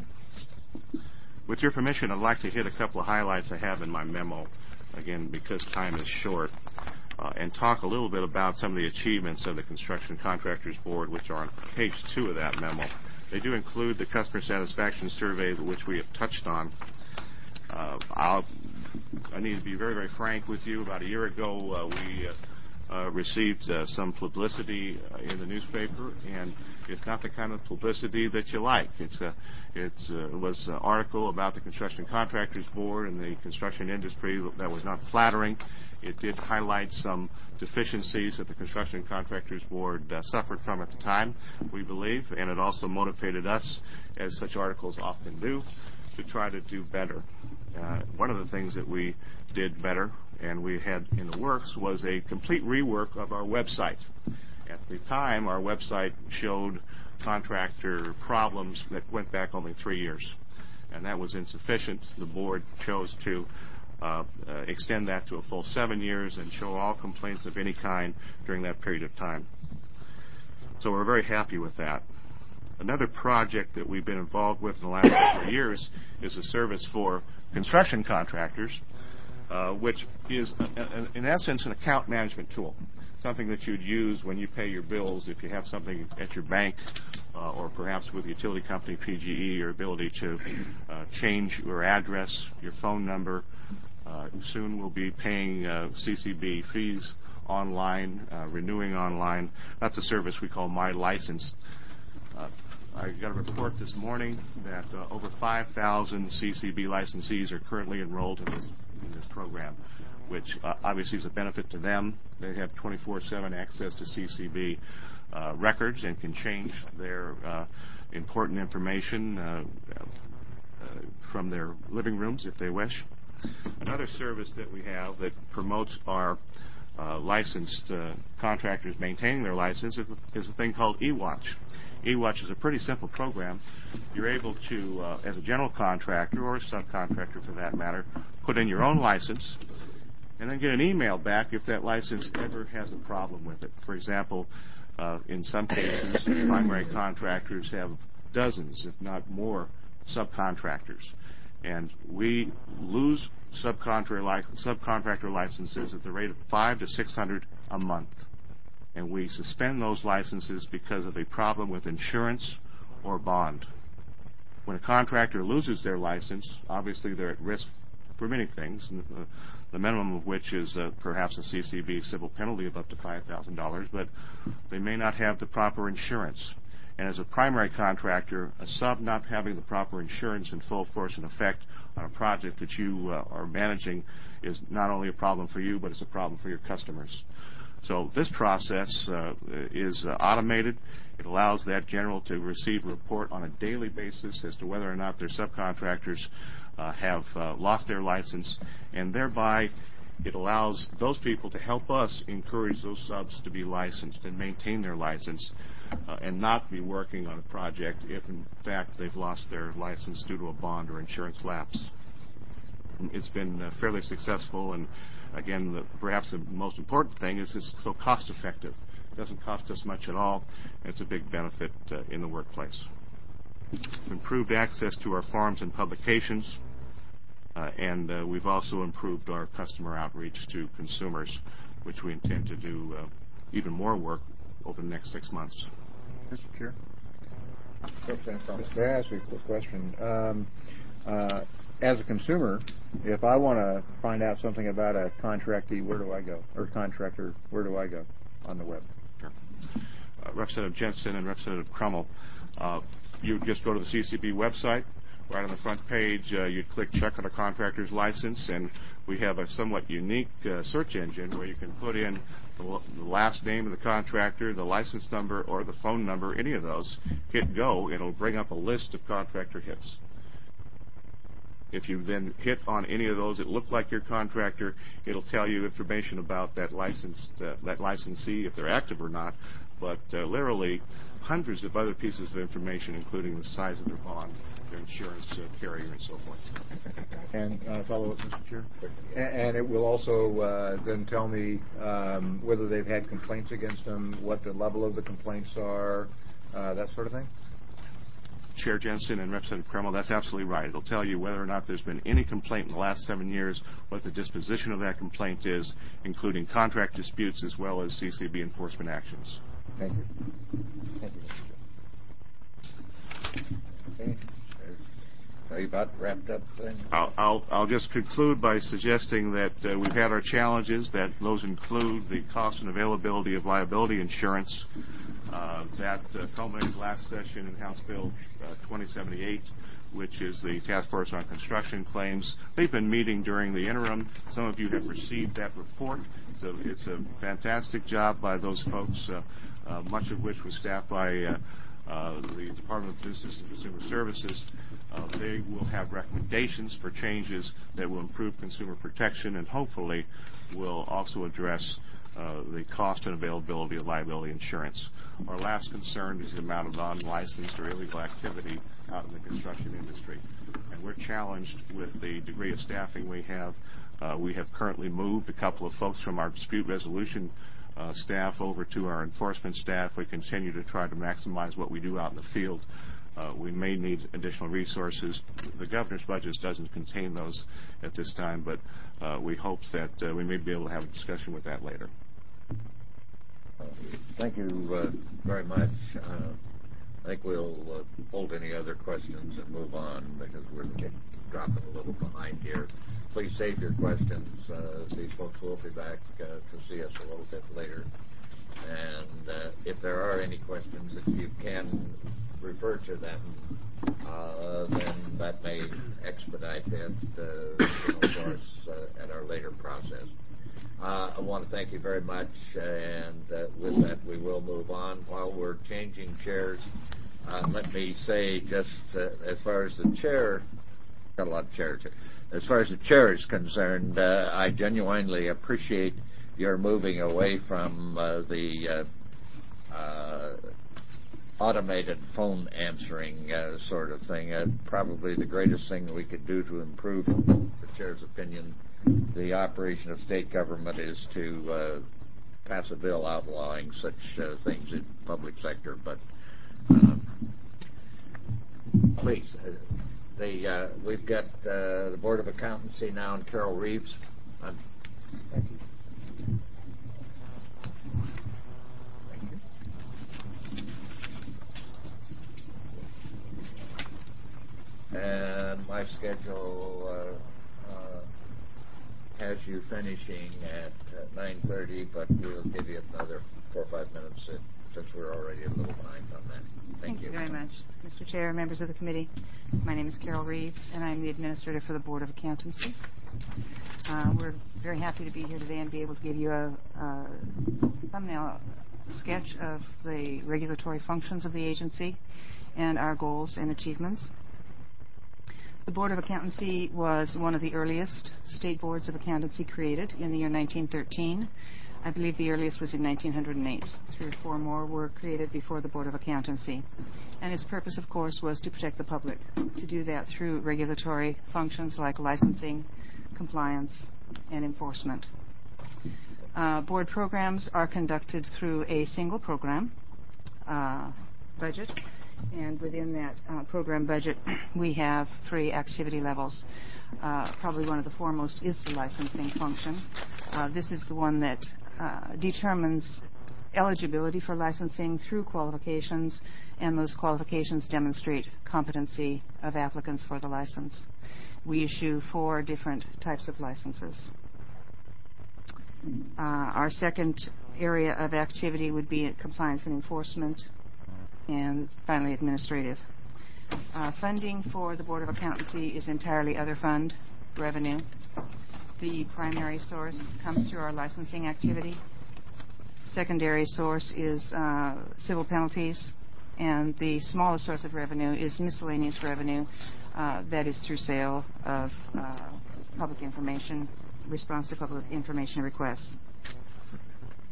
With your permission, I'd like to hit a couple of highlights I have in my memo, again, because time is short, uh, and talk a little bit about some of the achievements of the Construction Contractors Board, which are on page two of that memo. They do include the customer satisfaction survey, which we have touched on. Uh, I'll, I need to be very, very frank with you. About a year ago, uh, we uh, uh, received uh, some publicity uh, in the newspaper, and it's not the kind of publicity that you like. It's a, it's uh, it was an article about the Construction Contractors Board and the construction industry that was not flattering. It did highlight some deficiencies that the Construction Contractors Board uh, suffered from at the time, we believe, and it also motivated us, as such articles often do, to try to do better. Uh, one of the things that we did better and we had in the works was a complete rework of our website. At the time, our website showed contractor problems that went back only three years, and that was insufficient. The board chose to uh, uh, extend that to a full seven years and show all complaints of any kind during that period of time. So we're very happy with that. Another project that we've been involved with in the last couple of years is a service for construction contractors, uh, which is, a, a, in essence, an account management tool, something that you'd use when you pay your bills if you have something at your bank uh, or perhaps with the utility company, P G E, your ability to uh, change your address, your phone number. Uh, soon we'll be paying uh, C C B fees online, uh, renewing online. That's a service we call My License. Uh, I got a report this morning that uh, over five thousand C C B licensees are currently enrolled in this, in this program, which uh, obviously is a benefit to them. They have twenty-four seven access to C C B uh, records and can change their uh, important information uh, uh, from their living rooms if they wish. Another service that we have that promotes our uh, licensed uh, contractors maintaining their license is, is a thing called eWatch. eWatch is a pretty simple program. You're able to, uh, as a general contractor or a subcontractor for that matter, put in your own license and then get an email back if that license ever has a problem with it. For example, uh, in some cases, primary contractors have dozens, if not more, subcontractors. And we lose subcontractor, li- subcontractor licenses at the rate of five to six hundred a month. And we suspend those licenses because of a problem with insurance or bond. When a contractor loses their license, obviously they're at risk for many things, the minimum of which is uh, perhaps a C C B civil penalty of up to five thousand dollars, but they may not have the proper insurance. And as a primary contractor, a sub not having the proper insurance in full force and effect on a project that you uh, are managing is not only a problem for you, but it's a problem for your customers. So this process uh, is uh, automated. It allows that general to receive a report on a daily basis as to whether or not their subcontractors uh, have uh, lost their license, and thereby it allows those people to help us encourage those subs to be licensed and maintain their license uh, and not be working on a project if, in fact, they've lost their license due to a bond or insurance lapse. It's been uh, fairly successful, and again, the, perhaps the most important thing is it's so cost-effective. It doesn't cost us much at all, and it's a big benefit uh, in the workplace. Improved access to our forums and publications, uh, and uh, we've also improved our customer outreach to consumers, which we intend to do uh, even more work over the next six months. Mister Chair? May I ask you a quick question? Um, uh, as a consumer, if I want to find out something about a contractee, where do I go? Or contractor, where do I go on the web? Sure. Uh, Representative Jensen and Representative Crummell, uh, you just go to the C C B website. Right on the front page, uh, you'd click check on a contractor's license, and we have a somewhat unique uh, search engine where you can put in the, the last name of the contractor, the license number, or the phone number, any of those. Hit go, it'll bring up a list of contractor hits. If you then hit on any of those that look like your contractor, it'll tell you information about that licensed, uh, that licensee, if they're active or not, but uh, literally hundreds of other pieces of information, including the size of their bond, their insurance uh, carrier, and so forth. And uh, follow up, Mister Chair. A- and it will also uh, then tell me um, whether they've had complaints against them, what the level of the complaints are, uh, that sort of thing. Chair Jensen and Representative Kreml, that's absolutely right. It'll tell you whether or not there's been any complaint in the last seven years, what the disposition of that complaint is, including contract disputes as well as C C B enforcement actions. Thank you. Thank you, Mister Chair. Okay. Are you about wrapped up then? I'll, I'll, I'll just conclude by suggesting that uh, we've had our challenges, that those include the cost and availability of liability insurance. Uh, that uh, culminated last session in House Bill uh, twenty seventy-eight, which is the Task Force on Construction Claims. They've been meeting during the interim. Some of you have received that report. So it's a fantastic job by those folks, uh, uh, much of which was staffed by uh, uh, the Department of Business and Consumer Services. Uh, they will have recommendations for changes that will improve consumer protection and hopefully will also address uh, the cost and availability of liability insurance. Our last concern is the amount of non-licensed or illegal activity out in the construction industry. And we're challenged with the degree of staffing we have. Uh, we have currently moved a couple of folks from our dispute resolution uh, staff over to our enforcement staff. We continue to try to maximize what we do out in the field. Uh, we may need additional resources. The governor's budget doesn't contain those at this time, but uh, we hope that uh, we may be able to have a discussion with that later. Thank you uh, very much. Uh, I think we'll uh, hold any other questions and move on because we're dropping a little behind here. Please save your questions. Uh, these folks will be back uh, to see us a little bit later. And uh, if there are any questions that you can refer to them, uh, then that may expedite it uh, you know, for us uh, at our later process. Uh, I want to thank you very much, and uh, with that we will move on. While we're changing chairs, uh, let me say just uh, as far as the chair, got a lot of chairs here. As far as the chair is concerned, uh, I genuinely appreciate your moving away from uh, the uh, uh, automated phone answering uh, sort of thing. Uh, probably the greatest thing we could do to improve, in the chair's opinion, the operation of state government is to uh, pass a bill outlawing such uh, things in public sector. But um, please, uh, the, uh, we've got uh, the Board of Accountancy now, and Carol Reeves. Um, Thank you. And my schedule uh, uh, has you finishing at uh, nine thirty, but we'll give you another four or five minutes uh, since we're already a little behind on that. Thank, Thank you. you very much, Mister Chair, members of the committee. My name is Carol Reeves, and I'm the administrator for the Board of Accountancy. Uh, we're very happy to be here today and be able to give you a, a thumbnail sketch of the regulatory functions of the agency and our goals and achievements. The Board of Accountancy was one of the earliest state boards of accountancy created in the year nineteen thirteen. I believe the earliest was in nineteen oh eight. Three or four more were created before the Board of Accountancy. And its purpose, of course, was to protect the public, to do that through regulatory functions like licensing, compliance, and enforcement. Uh, board programs are conducted through a single program uh, budget. And within that uh, program budget, we have three activity levels. Uh, probably one of the foremost is the licensing function. Uh, this is the one that uh, determines eligibility for licensing through qualifications, and those qualifications demonstrate competency of applicants for the license. We issue four different types of licenses. Uh, our second area of activity would be compliance and enforcement, and finally administrative. Uh, funding for the Board of Accountancy is entirely other fund revenue. The primary source comes through our licensing activity. Secondary source is uh, civil penalties, and the smallest source of revenue is miscellaneous revenue. Uh, that is through sale of uh, public information, response to public information requests.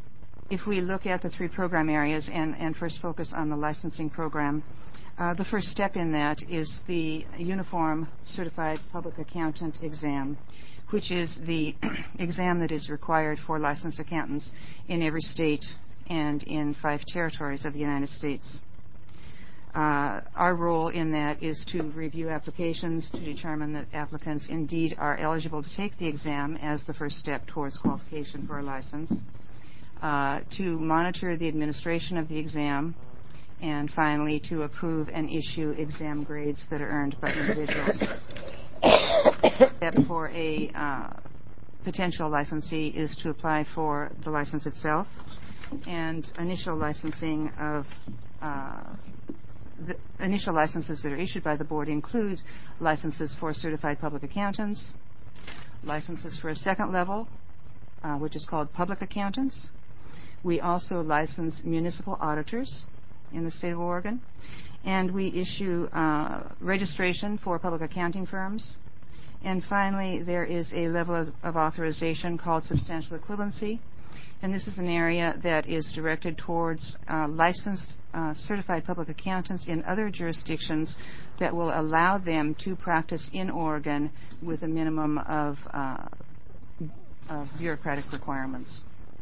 if we look at the three program areas and, and first focus on the licensing program, uh, the first step in that is the Uniform Certified Public Accountant exam, which is the exam that is required for licensed accountants in every state and in five territories of the United States. Uh, our role in that is to review applications to determine that applicants indeed are eligible to take the exam as the first step towards qualification for a license, uh, to monitor the administration of the exam, and finally to approve and issue exam grades that are earned by individuals. Step for a uh, potential licensee is to apply for the license itself, and initial licensing of uh, The initial licenses that are issued by the board include licenses for certified public accountants, licenses for a second level, uh, which is called public accountants. We also license municipal auditors in the state of Oregon, and we issue uh, registration for public accounting firms. And finally, there is a level of, of authorization called substantial equivalency, and this is an area that is directed towards uh, licensed uh, certified public accountants in other jurisdictions that will allow them to practice in Oregon with a minimum of, uh, of bureaucratic requirements.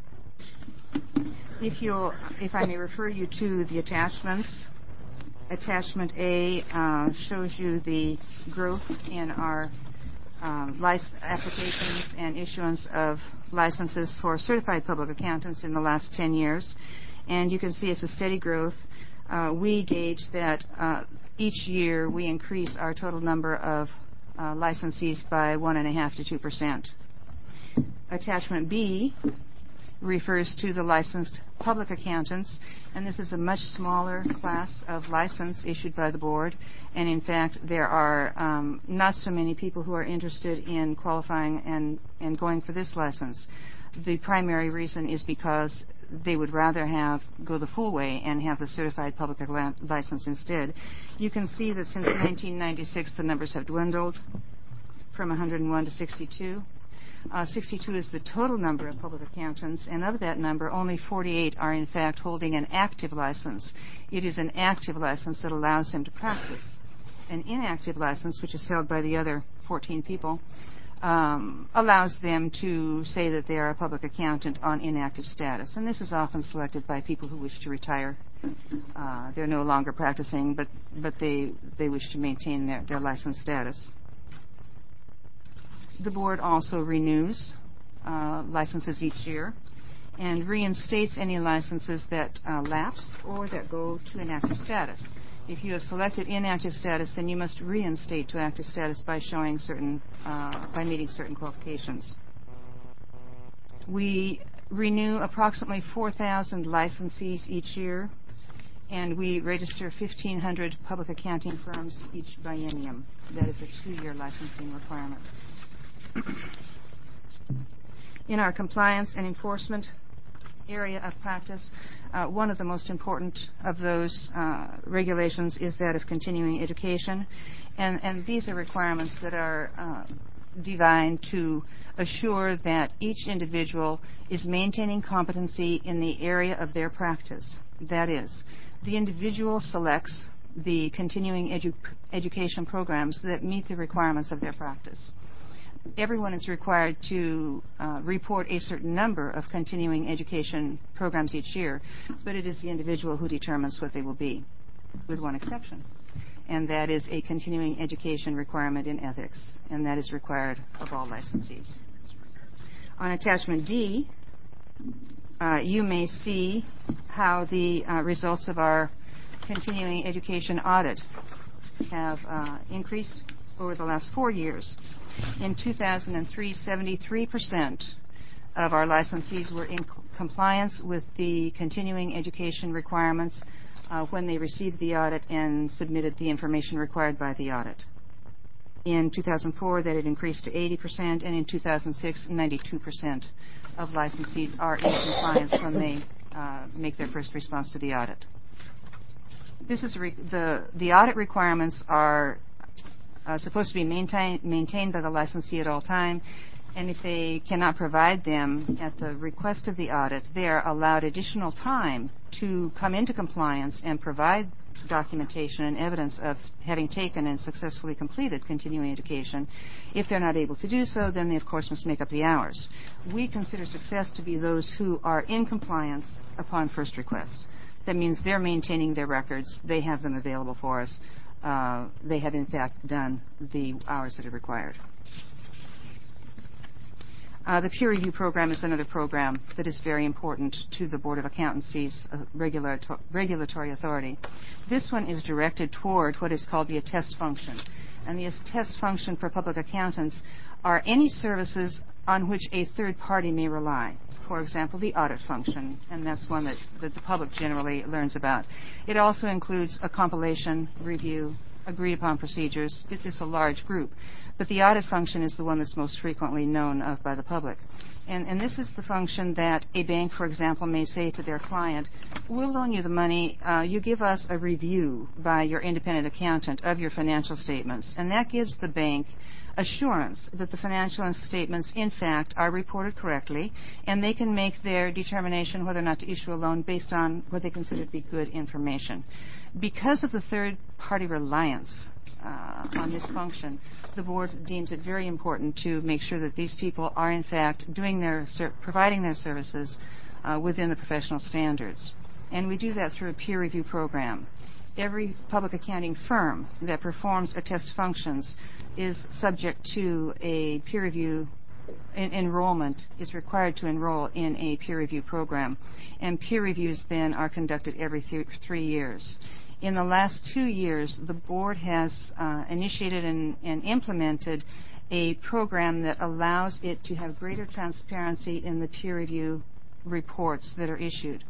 If, you'll, if I may refer you to the attachments, Attachment A uh, shows you the growth in our Um, lic- applications and issuance of licenses for certified public accountants in the last ten years. And you can see it's a steady growth. Uh, we gauge that uh, each year we increase our total number of uh, licensees by one and a half to two percent. Attachment B refers to the licensed public accountants, and this is a much smaller class of license issued by the board. And in fact, there are um, not so many people who are interested in qualifying and, and going for this license. The primary reason is because they would rather have go the full way and have the certified public license instead. You can see that since nineteen ninety-six, the numbers have dwindled from one hundred one to sixty-two. Uh, sixty-two is the total number of public accountants, and of that number, only forty-eight are in fact holding an active license. It is an active license that allows them to practice. An inactive license, which is held by the other fourteen people, um, allows them to say that they are a public accountant on inactive status. And this is often selected by people who wish to retire. Uh, they're no longer practicing, but, but they, they wish to maintain their, their license status. The board also renews uh, licenses each year and reinstates any licenses that uh, lapse or that go to inactive status. If you have selected inactive status, then you must reinstate to active status by showing certain, uh, by meeting certain qualifications. We renew approximately four thousand licensees each year, and we register fifteen hundred public accounting firms each biennium. That is a two-year licensing requirement. In our compliance and enforcement area of practice, uh, one of the most important of those uh, regulations is that of continuing education. And, and these are requirements that are uh, designed to assure that each individual is maintaining competency in the area of their practice. That is, the individual selects the continuing edu- education programs that meet the requirements of their practice. Everyone is required to uh, report a certain number of continuing education programs each year, but it is the individual who determines what they will be, with one exception, and that is a continuing education requirement in ethics, and that is required of all licensees. On Attachment D, uh, you may see how the uh, results of our continuing education audit have uh, increased over the last four years. In two thousand three, seventy-three percent of our licensees were in compliance with the continuing education requirements uh, when they received the audit and submitted the information required by the audit. In two thousand four, that had increased to eighty percent, and in two thousand six, ninety-two percent of licensees are in compliance when they uh, make their first response to the audit. This is re- the the audit requirements are Uh, supposed to be maintain, maintained by the licensee at all time, And if they cannot provide them at the request of the audit, they are allowed additional time to come into compliance and provide documentation and evidence of having taken and successfully completed continuing education. If they're not able to do so, then they, of course, must make up the hours. We consider success to be those who are in compliance upon first request. That means they're maintaining their records. They have them available for us. Uh, they have, in fact, done the hours that are required. Uh, the peer review program is another program that is very important to the Board of Accountancy's uh, regulator- regulatory authority. This one is directed toward what is called the attest function. And the attest function for public accountants are any services on which a third party may rely. For example, the audit function, and that's one that, that the public generally learns about. It also includes a compilation, review, agreed upon procedures. It is a large group. But the audit function is the one that's most frequently known of by the public. And, and this is the function that a bank, for example, may say to their client, we'll loan you the money, uh, you give us a review by your independent accountant of your financial statements. And that gives the bank assurance that the financial statements, in fact, are reported correctly, and they can make their determination whether or not to issue a loan based on what they consider to be good information. Because of the third-party reliance uh, on this function, the board deems it very important to make sure that these people are, in fact, doing their ser- providing their services uh, within the professional standards. And we do that through a peer review program. Every public accounting firm that performs attest functions is subject to a peer review en- enrollment, is required to enroll in a peer review program. And peer reviews then are conducted every th- three years. In the last two years, the board has uh, initiated and, and implemented a program that allows it to have greater transparency in the peer review reports that are issued.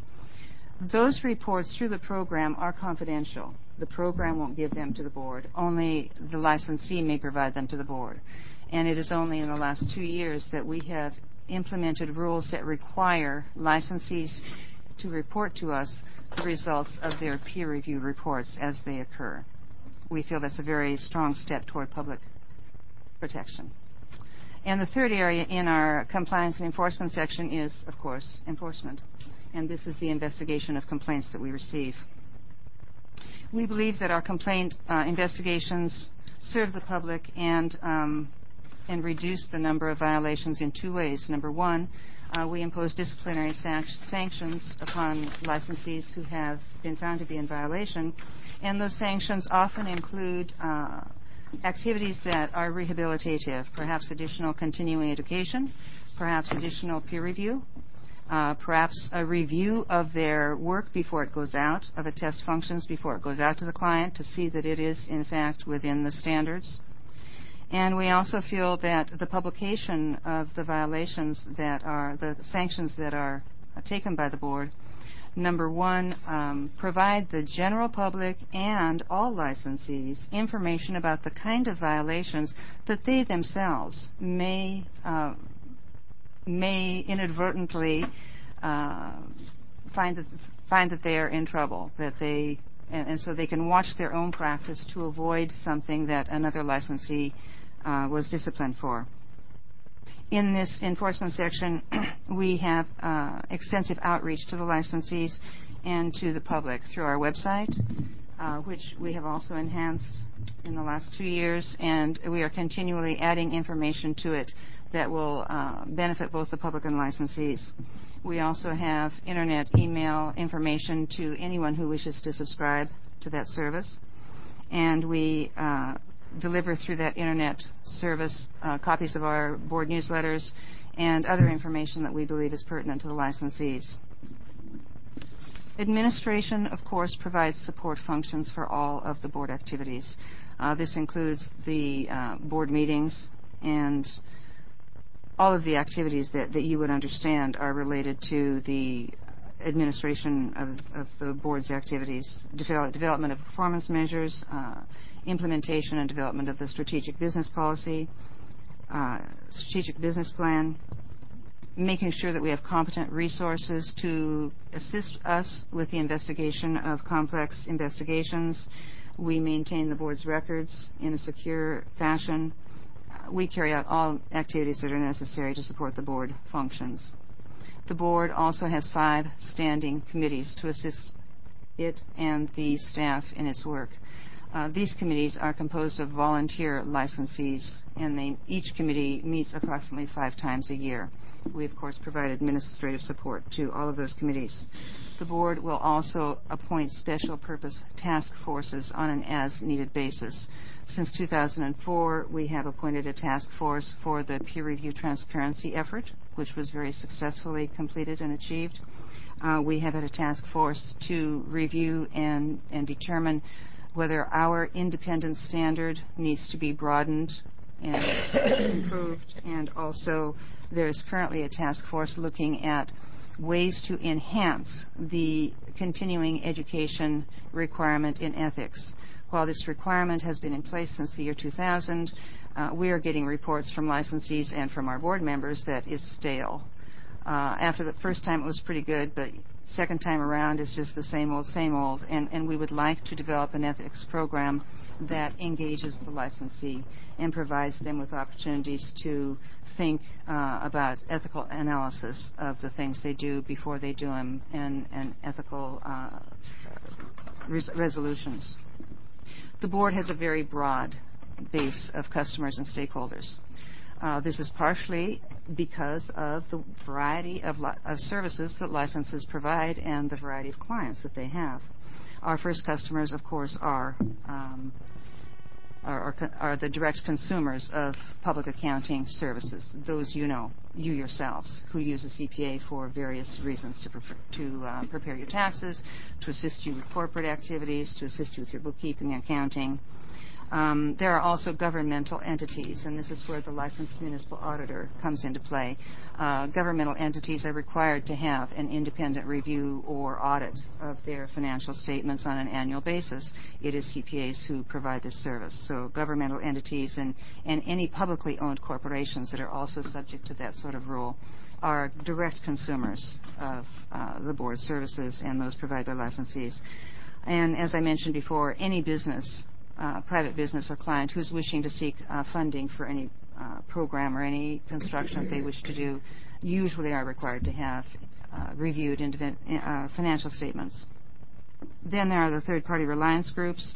Those reports through the program are confidential. The program won't give them to the board. Only the licensee may provide them to the board. And it is only in the last two years that we have implemented rules that require licensees to report to us the results of their peer review reports as they occur. We feel that's a very strong step toward public protection. And the third area in our compliance and enforcement section is, of course, enforcement. And this is the investigation of complaints that we receive. We believe that our complaint uh, investigations serve the public and um, and reduce the number of violations in two ways. Number one, uh, we impose disciplinary sanc- sanctions upon licensees who have been found to be in violation, and those sanctions often include uh, activities that are rehabilitative, perhaps additional continuing education, perhaps additional peer review, Uh, perhaps a review of their work before it goes out, of attest functions before it goes out to the client to see that it is, in fact, within the standards. And we also feel that the publication of the violations that are, the sanctions that are uh, taken by the board, number one, um, provide the general public and all licensees information about the kind of violations that they themselves may uh, may inadvertently uh, find that find that they are in trouble, that they and, and so they can watch their own practice to avoid something that another licensee uh, was disciplined for. In this enforcement section, we have uh, extensive outreach to the licensees and to the public through our website, uh, which we have also enhanced in the last two years, and we are continually adding information to it that will uh, benefit both the public and licensees. We also have internet email information to anyone who wishes to subscribe to that service, and we uh, deliver through that internet service uh, copies of our board newsletters and other information that we believe is pertinent to the licensees. Administration, of course, provides support functions for all of the board activities. Uh, this includes the uh, board meetings, and all of the activities that, that you would understand are related to the administration of, of the board's activities, develop, development of performance measures, uh, implementation and development of the strategic business policy, uh, strategic business plan, making sure that we have competent resources to assist us with the investigation of complex investigations. We maintain the board's records in a secure fashion. we carry out all activities that are necessary to support the board functions. The board also has five standing committees to assist it and the staff in its work. Uh, these committees are composed of volunteer licensees, and they, each committee meets approximately five times a year. We, of course, provide administrative support to all of those committees. The board will also appoint special purpose task forces on an as-needed basis. Since two thousand four, we have appointed a task force for the peer review transparency effort, which was very successfully completed and achieved. Uh, we have had a task force to review and, and determine whether our independence standard needs to be broadened and improved, and also there is currently a task force looking at ways to enhance the continuing education requirement in ethics. While this requirement has been in place since the year two thousand, uh, we are getting reports from licensees and from our board members that is stale. Uh, after the first time it was pretty good, but second time around it's just the same old, same old, and, and we would like to develop an ethics program that engages the licensee and provides them with opportunities to think uh, about ethical analysis of the things they do before they do them, and, and ethical uh, res- resolutions. The board has a very broad base of customers and stakeholders. Uh, this is partially because of the variety of, li- of services that licenses provide and the variety of clients that they have. Our first customers, of course, are um, are, are, are the direct consumers of public accounting services. Those you know, you yourselves, who use a C P A for various reasons to, prefer, to uh, prepare your taxes, to assist you with corporate activities, to assist you with your bookkeeping and accounting. Um, there are also governmental entities, and this is where the licensed municipal auditor comes into play. Uh, governmental entities are required to have an independent review or audit of their financial statements on an annual basis. It is C P As who provide this service. So governmental entities and, and any publicly owned corporations that are also subject to that sort of rule are direct consumers of uh, the board services and those provided by licensees. And as I mentioned before, any business Uh, private business or client who's wishing to seek uh, funding for any uh, program or any construction that they wish to do usually are required to have uh, reviewed indiv- uh, financial statements. Then there are the third-party reliance groups.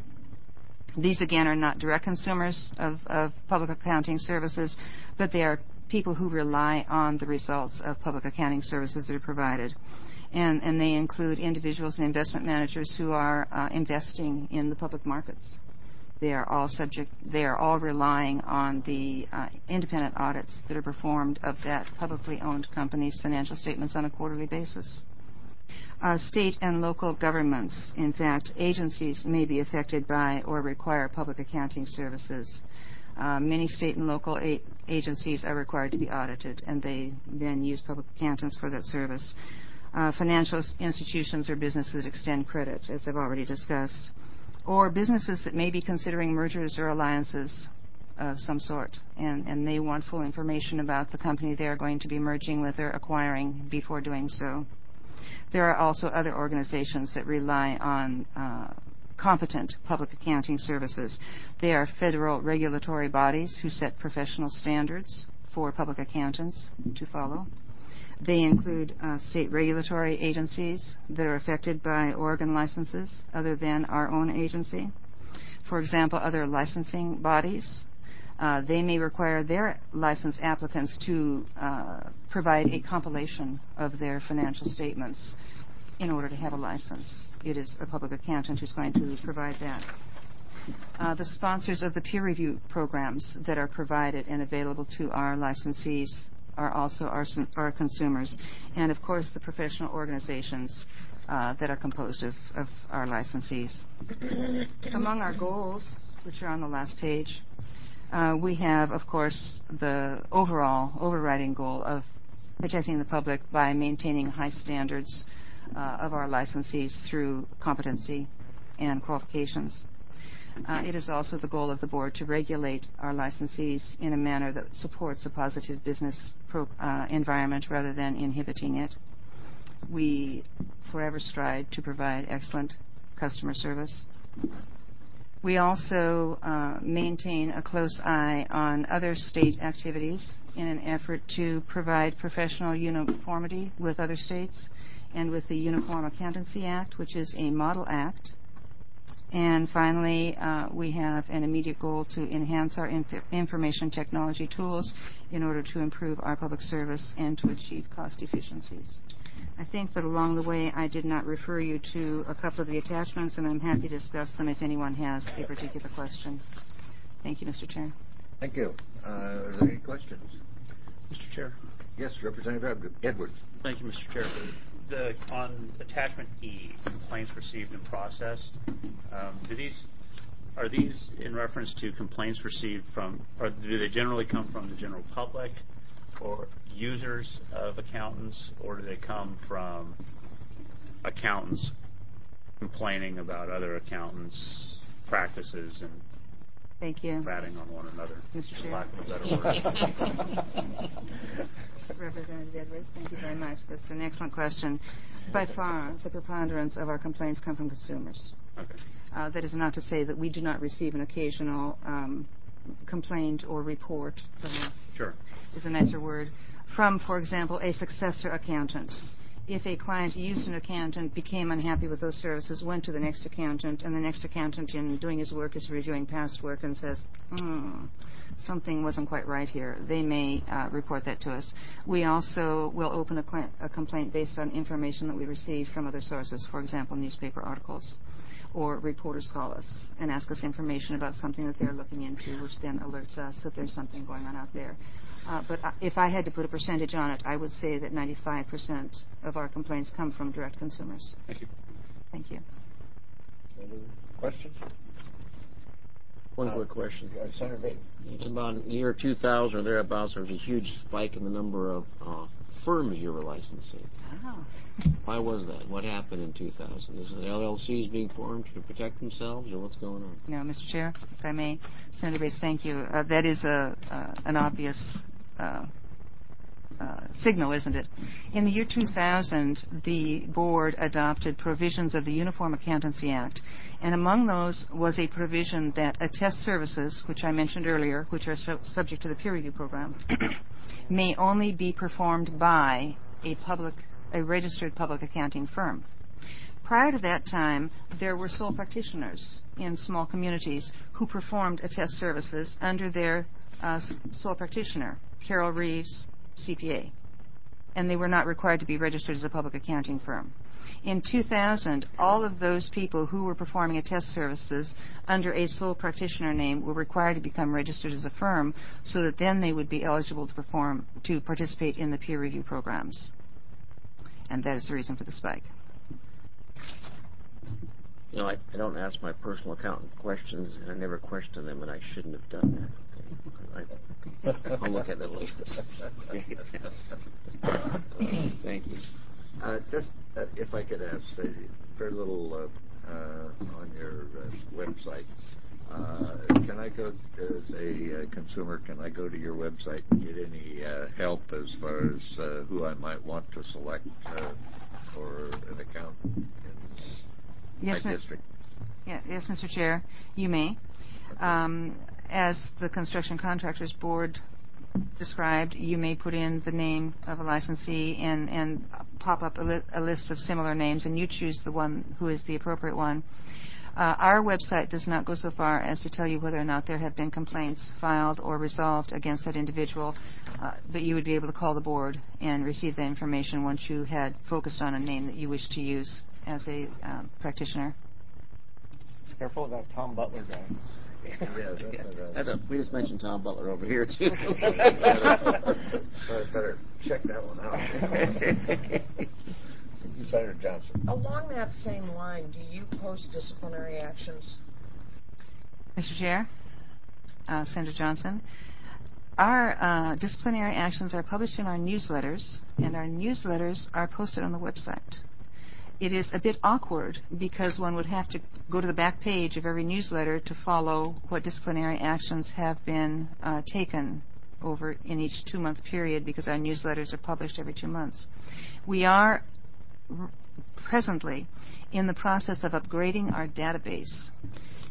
These, again, are not direct consumers of, of public accounting services, but they are people who rely on the results of public accounting services that are provided. And, and they include individuals and investment managers who are uh, investing in the public markets. They are all subject. They are all relying on the uh, independent audits that are performed of that publicly owned company's financial statements on a quarterly basis. Uh, state and local governments, in fact, agencies may be affected by or require public accounting services. Uh, many state and local a- agencies are required to be audited, and they then use public accountants for that service. Uh, financial institutions or businesses that extend credit, as I've already discussed, or businesses that may be considering mergers or alliances of some sort, and, and they want full information about the company they're going to be merging with or acquiring before doing so. There are also other organizations that rely on uh, competent public accounting services. They are federal regulatory bodies who set professional standards for public accountants to follow. They include uh, state regulatory agencies that are affected by Oregon licenses other than our own agency. For example, other licensing bodies. Uh, they may require their license applicants to uh, provide a compilation of their financial statements in order to have a license. It is a public accountant who's going to provide that. Uh, the sponsors of the peer review programs that are provided and available to our licensees are also our, our consumers, and of course the professional organizations uh, that are composed of, of our licensees. Among our goals, which are on the last page, uh, we have, of course, the overall overriding goal of protecting the public by maintaining high standards uh, of our licensees through competency and qualifications. Uh, it is also the goal of the board to regulate our licensees in a manner that supports a positive business pro, uh, environment rather than inhibiting it. We forever strive to provide excellent customer service. We also uh, maintain a close eye on other state activities in an effort to provide professional uniformity with other states and with the Uniform Accountancy Act, which is a model act. And finally, uh, we have an immediate goal to enhance our inf- information technology tools in order to improve our public service and to achieve cost efficiencies. I think that along the way I did not refer you to a couple of the attachments, and I'm happy to discuss them if anyone has a particular question. Thank you, Mister Chair. Thank you. Uh, are there any questions? Mister Chair. Yes, Representative Edwards. Thank you, Mister Chair. The, on attachment E, complaints received and processed, um, do these are these in reference to complaints received from, or do they generally come from the general public or users of accountants, or do they come from accountants complaining about other accountants' practices and Thank you. ratting on one another? Mister for Chair. lack of a better word. Representative Edwards, thank you very much. That's an excellent question. By far, the preponderance of our complaints come from consumers. Okay. Uh, that is not to say that we do not receive an occasional um, complaint or report, perhaps Sure. is a nicer word, from, for example, a successor accountant. If a client used an accountant, became unhappy with those services, went to the next accountant, and the next accountant in doing his work is reviewing past work and says, hmm, something wasn't quite right here, they may uh, report that to us. We also will open a, cl- a complaint based on information that we receive from other sources, for example, newspaper articles. Or reporters call us and ask us information about something that they're looking into, which then alerts us that there's something going on out there. Uh, but if I had to put a percentage on it, I would say that ninety-five percent of our complaints come from direct consumers. Thank you. Thank you. Any questions? One Uh, quick question. Uh, Senator Bates. It's about year two thousand or thereabouts, there was a huge spike in the number of uh, firms you were licensing. Wow. Why was that? What happened in two thousand? Is it L L Cs being formed to protect themselves, or what's going on? No, Mister Chair, if I may. Senator Bates, thank you. Uh, that is a, uh, an obvious uh, uh, signal, isn't it? In the year two thousand, the board adopted provisions of the Uniform Accountancy Act, and among those was a provision that attest services, which I mentioned earlier, which are so subject to the peer review program, may only be performed by a public, a registered public accounting firm. Prior to that time, there were sole practitioners in small communities who performed attest services under their uh, sole practitioner, Carol Reeves, C P A, and they were not required to be registered as a public accounting firm. In two thousand, all of those people who were performing attest services under a sole practitioner name were required to become registered as a firm, so that then they would be eligible to perform to participate in the peer review programs. And that is the reason for the spike. You know, I, I don't ask my personal accountant questions, and I never question them, and I shouldn't have done that. Okay. I, I'll look at that later. uh, thank you. Uh, just uh, if I could ask, uh, very little uh, uh, on your uh, website. Uh, can I go as a uh, consumer? Can I go to your website and get any uh, help as far as uh, who I might want to select uh, for an account in Yes, my mi- district? Yeah, yes, Mister Chair, you may. Um, as the Construction Contractors Board described, you may put in the name of a licensee and, and pop up a, li- a list of similar names, and you choose the one who is the appropriate one. Uh, our website does not go so far as to tell you whether or not there have been complaints filed or resolved against that individual, uh, but you would be able to call the board and receive that information once you had focused on a name that you wish to use as a um, practitioner. Careful of that Tom Butler guy. Yeah, that's Yeah. what I- That's a, we just mentioned Tom Butler over here, too. better, better check that one out. Senator Johnson. Along that same line, do you post disciplinary actions? Mister Chair, uh, Senator Johnson, our uh, disciplinary actions are published in our newsletters, and our newsletters are posted on the website. It is a bit awkward because one would have to go to the back page of every newsletter to follow what disciplinary actions have been uh, taken over in each two-month period, because our newsletters are published every two months. We are r- presently in the process of upgrading our database.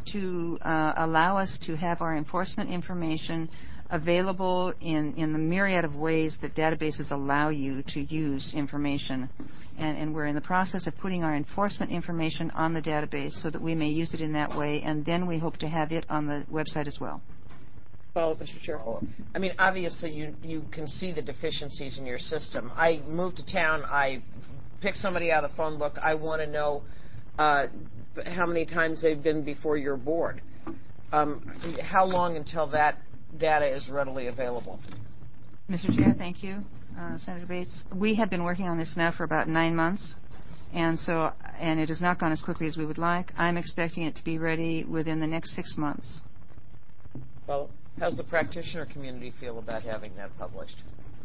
to uh, allow us to have our enforcement information available in, in the myriad of ways that databases allow you to use information. And, and we're in the process of putting our enforcement information on the database so that we may use it in that way, and then we hope to have it on the website as well. Follow up, Mister Chair. I mean, obviously, you, you can see the deficiencies in your system. I moved to town. I pick somebody out of the phone book. I want to know uh, how many times they've been before your board. Um, how long until that data is readily available? Mister Chair, thank you. Uh, Senator Bates, we have been working on this now for about nine months, and so and it has not gone as quickly as we would like. I'm expecting it to be ready within the next six months. Well, how's the practitioner community feel about having that published?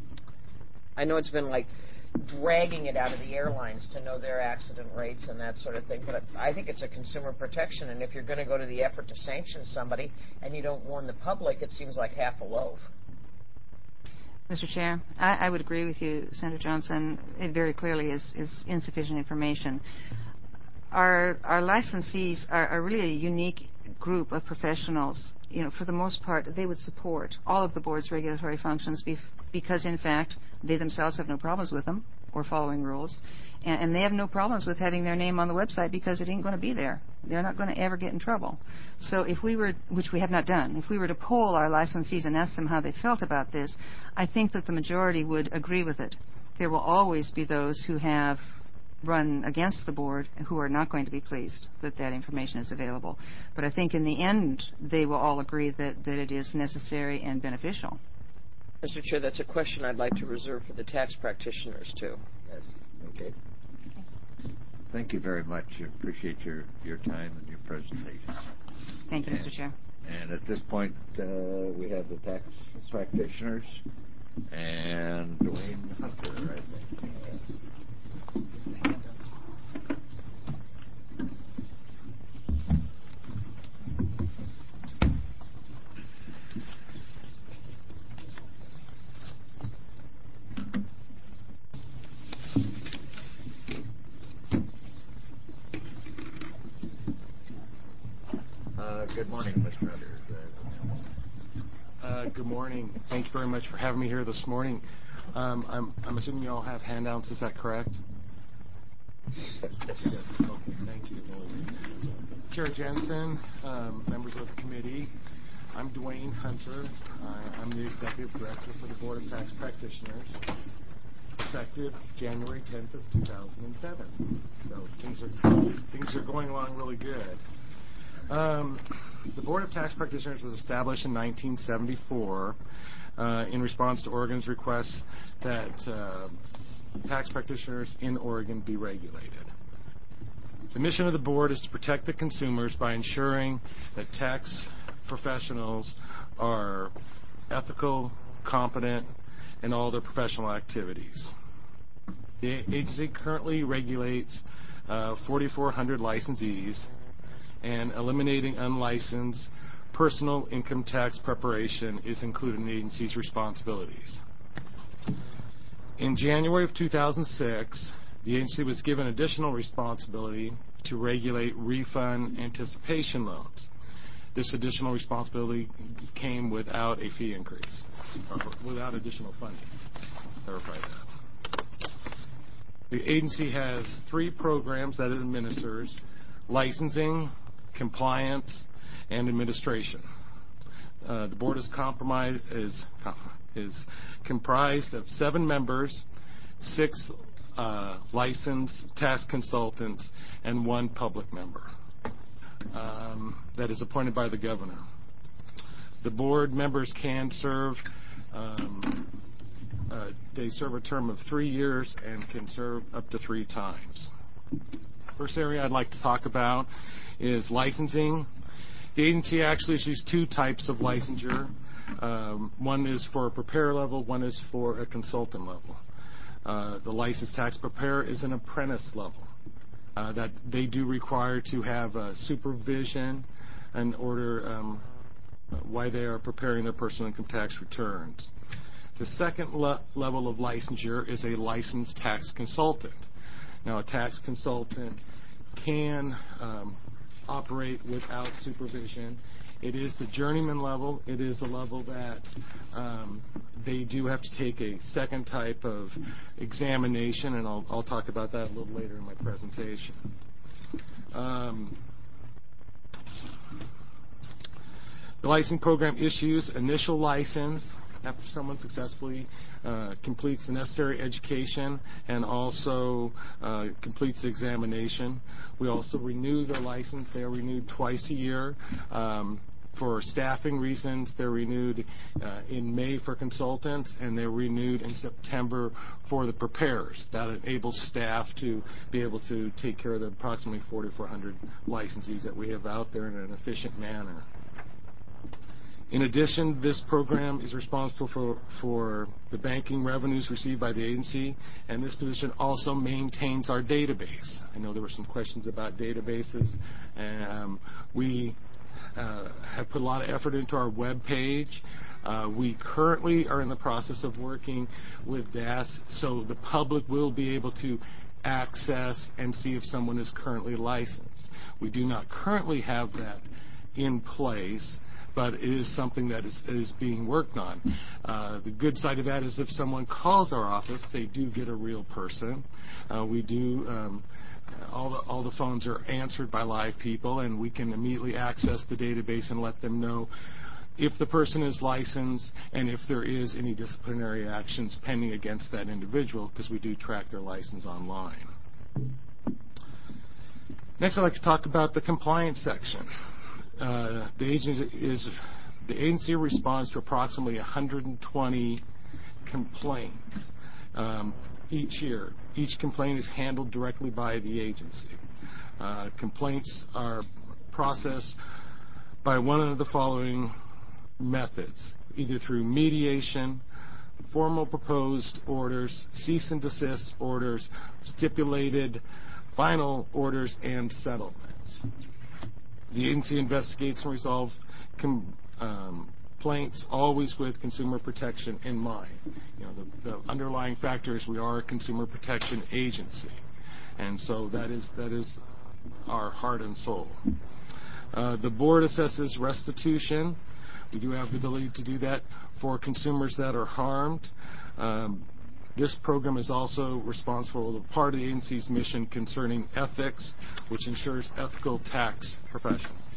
I know it's been like dragging it out of the airlines to know their accident rates and that sort of thing, but I think it's a consumer protection, and if you're going to go to the effort to sanction somebody and you don't warn the public, it seems like half a loaf. Mister Chair, I, I would agree with you, Senator Johnson. It very clearly is, is insufficient information. Our, our licensees are, are really a unique group of professionals. You know, for the most part, they would support all of the board's regulatory functions be, because, in fact, they themselves have no problems with them or following rules, and, and they have no problems with having their name on the website because it ain't going to be there. They're not going to ever get in trouble. So if we were, which we have not done, if we were to poll our licensees and ask them how they felt about this, I think that the majority would agree with it. There will always be those who have run against the board who are not going to be pleased that that information is available. But I think in the end, they will all agree that, that it is necessary and beneficial. Mister Chair, that's a question I'd like to reserve for the tax practitioners, too. Yes. Okay. Thank you very much. I appreciate your, your time and your presentation. Thank you, and, Mister Chair. And at this point, uh, we have the tax practitioners and Dwayne Hunter, I think. Uh, good morning, Mister Hunter. Uh, good morning. Thank you very much for having me here this morning. Um, I'm, I'm assuming you all have handouts. Is that correct? Yes. Okay, thank you. Chair Jensen, um, members of the committee, I'm Dwayne Hunter. Uh, I'm the Executive Director for the Board of Tax Practitioners, effective January tenth of two thousand seven. So things are, things are going along really good. Um, the Board of Tax Practitioners was established in nineteen seventy-four uh, in response to Oregon's request that uh, tax practitioners in Oregon be regulated. The mission of the board is to protect the consumers by ensuring that tax professionals are ethical, competent in all their professional activities. The agency currently regulates uh, forty-four hundred licensees, and eliminating unlicensed personal income tax preparation is included in the agency's responsibilities. In January of two thousand six, the agency was given additional responsibility to regulate refund anticipation loans. This additional responsibility came without a fee increase, or without additional funding. Clarify that. The agency has three programs that it administers: licensing, compliance, and administration. Uh, the board is, compromised, is, is comprised of seven members, six uh, licensed tax consultants, and one public member um, that is appointed by the governor. The board members can serve, um, uh, they serve a term of three years and can serve up to three times. First area I'd like to talk about is licensing. The agency actually issues two types of licensure. Um, one is for a preparer level, one is for a consultant level. Uh, the licensed tax preparer is an apprentice level uh, that they do require to have uh, supervision in order um, uh, while they are preparing their personal income tax returns. The second le- level of licensure is a licensed tax consultant. Now, a tax consultant can um, operate without supervision. It is the journeyman level. It is a level that um, they do have to take a second type of examination, and I'll, I'll talk about that a little later in my presentation. Um, the licensing program issues initial license after someone successfully uh, completes the necessary education and also uh, completes the examination. We also renew their license. They are renewed twice a year. Um, for staffing reasons, they're renewed uh, in May for consultants, and they're renewed in September for the preparers. That enables staff to be able to take care of the approximately forty-four hundred licensees that we have out there in an efficient manner. In addition, this program is responsible for, for the banking revenues received by the agency, and this position also maintains our database. I know there were some questions about databases. Um, we uh, have put a lot of effort into our web page. Uh, we currently are in the process of working with D A S, so the public will be able to access and see if someone is currently licensed. We do not currently have that in place, but it is something that is, is being worked on. Uh, the good side of that is if someone calls our office, they do get a real person. Uh, we do, um, all, the, all the phones are answered by live people, and we can immediately access the database and let them know if the person is licensed and if there is any disciplinary actions pending against that individual, because we do track their license online. Next, I'd like to talk about the compliance section. Uh, the agency is the agency responds to approximately one hundred twenty complaints um, each year. Each complaint is handled directly by the agency. Uh, complaints are processed by one of the following methods: either through mediation, formal proposed orders, cease and desist orders, stipulated final orders, and settlements. The agency investigates and resolves com, um, complaints always with consumer protection in mind. You know, the, the underlying factor is we are a consumer protection agency, and so that is that is our heart and soul. Uh, the board assesses restitution. We do have the ability to do that for consumers that are harmed. Um, This program is also responsible for part of the agency's mission concerning ethics, which ensures ethical tax professionals.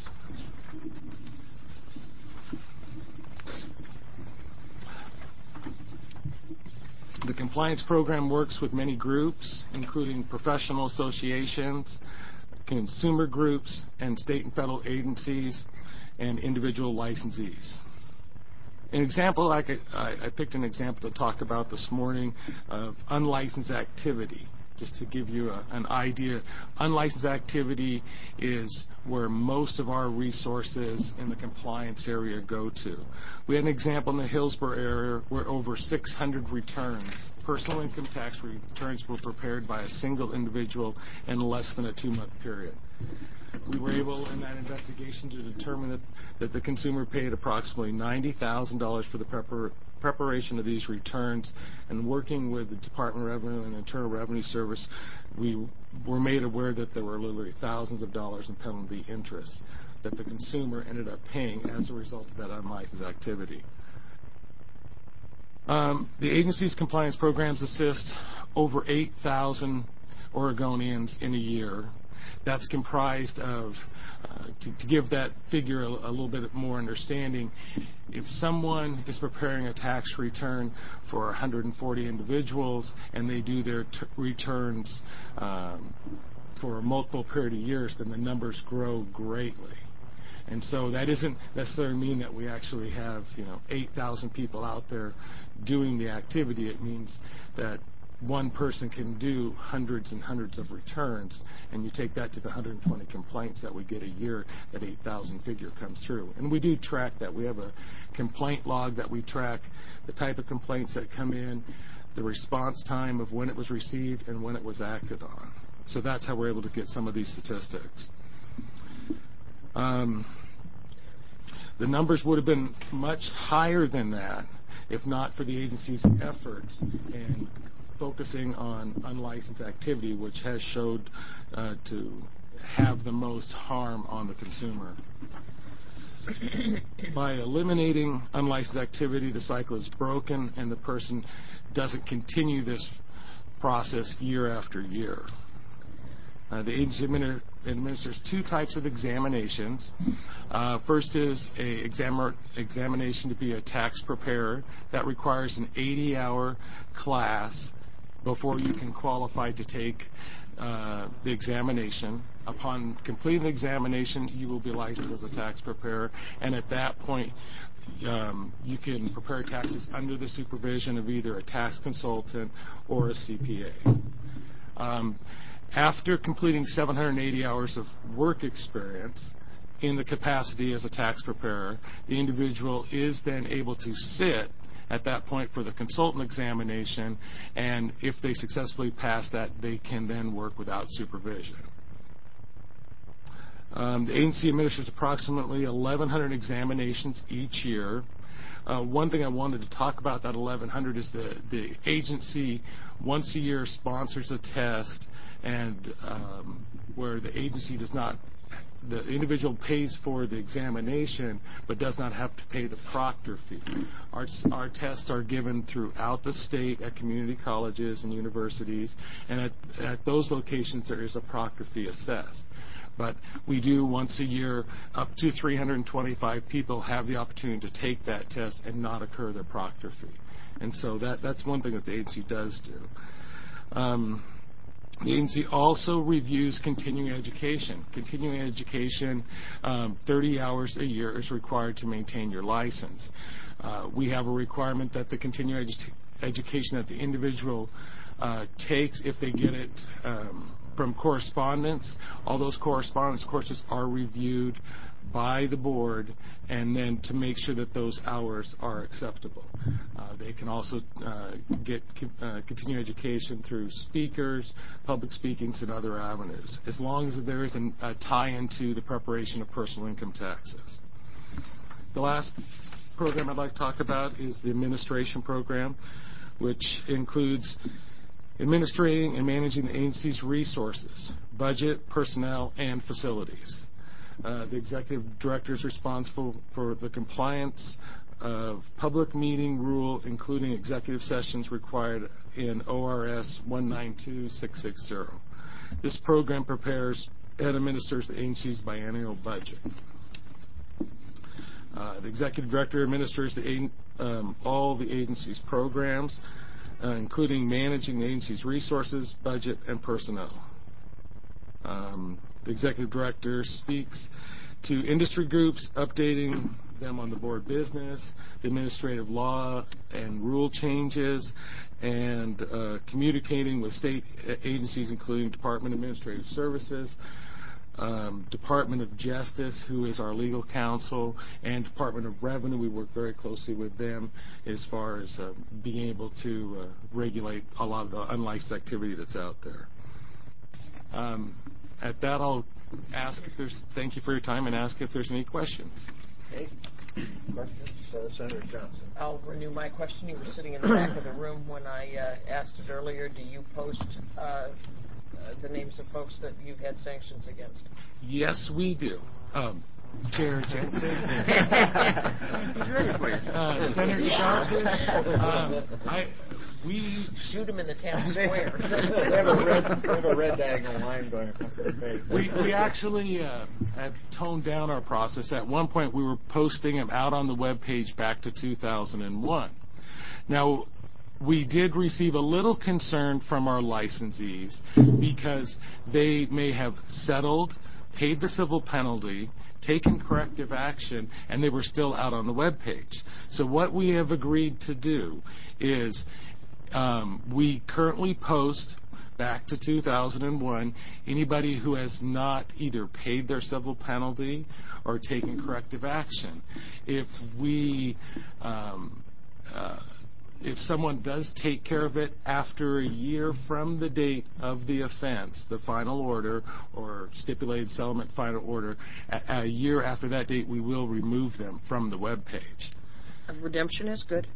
The compliance program works with many groups, including professional associations, consumer groups, and state and federal agencies, and individual licensees. An example, I, could, I, I picked an example to talk about this morning of unlicensed activity, just to give you a, an idea. Unlicensed activity is where most of our resources in the compliance area go to. We had an example in the Hillsborough area where over six hundred returns, personal income tax returns, were prepared by a single individual in less than a two-month period. We were able in that investigation to determine that, that the consumer paid approximately ninety thousand dollars for the prepar- preparation of these returns, and working with the Department of Revenue and Internal Revenue Service, we were made aware that there were literally thousands of dollars in penalty interest that the consumer ended up paying as a result of that unlicensed activity. Um, the agency's compliance programs assist over eight thousand Oregonians in a year. That's comprised of, uh, to, to give that figure a, a little bit more understanding, if someone is preparing a tax return for one hundred forty individuals and they do their t- returns um, for a multiple period of years, then the numbers grow greatly. And so that doesn't necessarily mean that we actually have, you know, eight thousand people out there doing the activity. It means that one person can do hundreds and hundreds of returns, and you take that to the one hundred twenty complaints that we get a year, that eight thousand figure comes through. And we do track that. We have a complaint log that we track, the type of complaints that come in, the response time of when it was received and when it was acted on. So that's how we're able to get some of these statistics. Um, the numbers would have been much higher than that if not for the agency's efforts and focusing on unlicensed activity, which has showed uh, to have the most harm on the consumer. By eliminating unlicensed activity, the cycle is broken and the person doesn't continue this process year after year. Uh, the agency administ- administers two types of examinations. Uh, first is a exam- examination to be a tax preparer. That requires an eighty-hour class before you can qualify to take uh, the examination. Upon completing the examination, you will be licensed as a tax preparer, and at that point, um, you can prepare taxes under the supervision of either a tax consultant or a C P A. Um, after completing seven hundred eighty hours of work experience in the capacity as a tax preparer, the individual is then able to sit at that point for the consultant examination, and if they successfully pass that, they can then work without supervision. Um, the agency administers approximately eleven hundred examinations each year. Uh, one thing I wanted to talk about that eleven hundred is the, the agency once a year sponsors a test, and um, where the agency does not, the individual pays for the examination but does not have to pay the proctor fee. Our, our tests are given throughout the state at community colleges and universities, and at, at those locations there is a proctor fee assessed. But we do once a year, up to three hundred twenty-five people have the opportunity to take that test and not incur their proctor fee. And so that, that's one thing that the agency does do. Um, The agency also reviews continuing education. Continuing education, um, thirty hours a year is required to maintain your license. Uh, we have a requirement that the continuing edu- education that the individual uh, takes, if they get it um, from correspondence, all those correspondence courses are reviewed by the board, and then to make sure that those hours are acceptable. Uh, they can also uh, get uh, continuing education through speakers, public speakings, and other avenues, as long as there is an, a tie into the preparation of personal income taxes. The last program I'd like to talk about is the administration program, which includes administrating and managing the agency's resources, budget, personnel, and facilities. Uh, the executive director is responsible for the compliance of public meeting rule, including executive sessions required in O R S one nine two six six zero. This program prepares and administers the agency's biennial budget. Uh, the executive director administers the, um, all the agency's programs, uh, including managing the agency's resources, budget, and personnel. Um, The executive director speaks to industry groups, updating them on the board business, the administrative law and rule changes, and uh, communicating with state agencies, including Department of Administrative Services, um, Department of Justice, who is our legal counsel, and Department of Revenue. We work very closely with them as far as uh, being able to uh, regulate a lot of the unlicensed activity that's out there. Um, At that, I'll ask if there's, thank you for your time, and ask if there's any questions. Okay. Questions? Uh, Senator Johnson. I'll renew my question. You were sitting in the back of the room when I uh, asked it earlier. Do you post uh, uh, the names of folks that you've had sanctions against? Yes, we do. Um, Chair Jensen. He's ready for you. Uh, Senator Johnson. Um, I, we shoot him in the town square. They have a red, they have a red diagonal line going across their face. We, we actually uh, have toned down our process. At one point, we were posting them out on the web page back to two thousand one. Now, we did receive a little concern from our licensees because they may have settled, paid the civil penalty, taken corrective action, and they were still out on the web page. So what we have agreed to do is um, we currently post back to two thousand one anybody who has not either paid their civil penalty or taken corrective action. If we um, uh, if someone does take care of it after a year from the date of the offense, the final order or stipulated settlement final order, a, a year after that date, we will remove them from the web page. Redemption is good.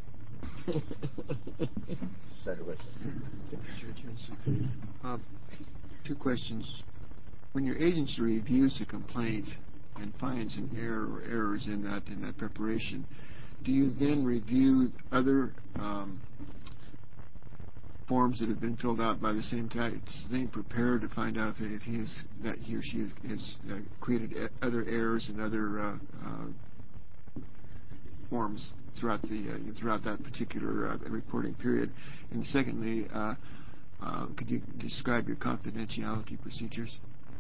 Uh, two questions. when your agency reviews a complaint and finds an error or errors in that in that preparation, do you then review other um, forms that have been filled out by the same tax, same preparer to find out if he has, that he or she has, has uh, created e- other errors in other uh, uh, forms throughout the uh, throughout that particular uh, reporting period? And secondly, uh, uh, could you describe your confidentiality procedures?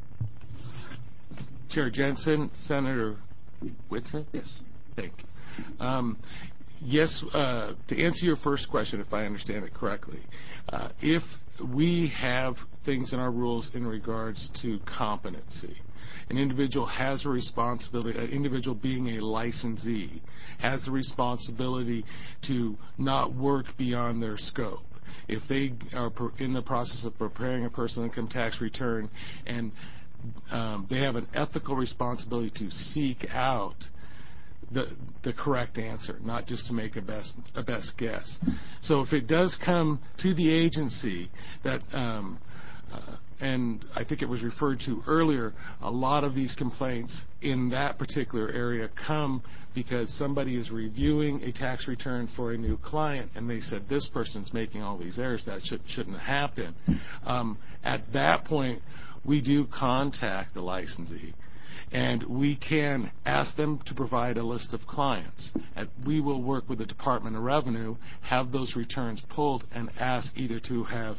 Chair Jensen, Senator Whitson? Yes. Thank you. Um, yes, uh, to answer your first question, if I understand it correctly, uh, if we have things in our rules in regards to competency, an individual has a responsibility, an individual being a licensee, has the responsibility to not work beyond their scope. If they are in the process of preparing a personal income tax return and um, they have an ethical responsibility to seek out the the correct answer, not just to make a best a best guess. So if it does come to the agency that, um, uh, and I think it was referred to earlier, a lot of these complaints in that particular area come because somebody is reviewing a tax return for a new client and they said this person's making all these errors, that should, shouldn't happen. Um, at that point, we do contact the licensee. And we can ask them to provide a list of clients. And we will work with the Department of Revenue, have those returns pulled, and ask either to have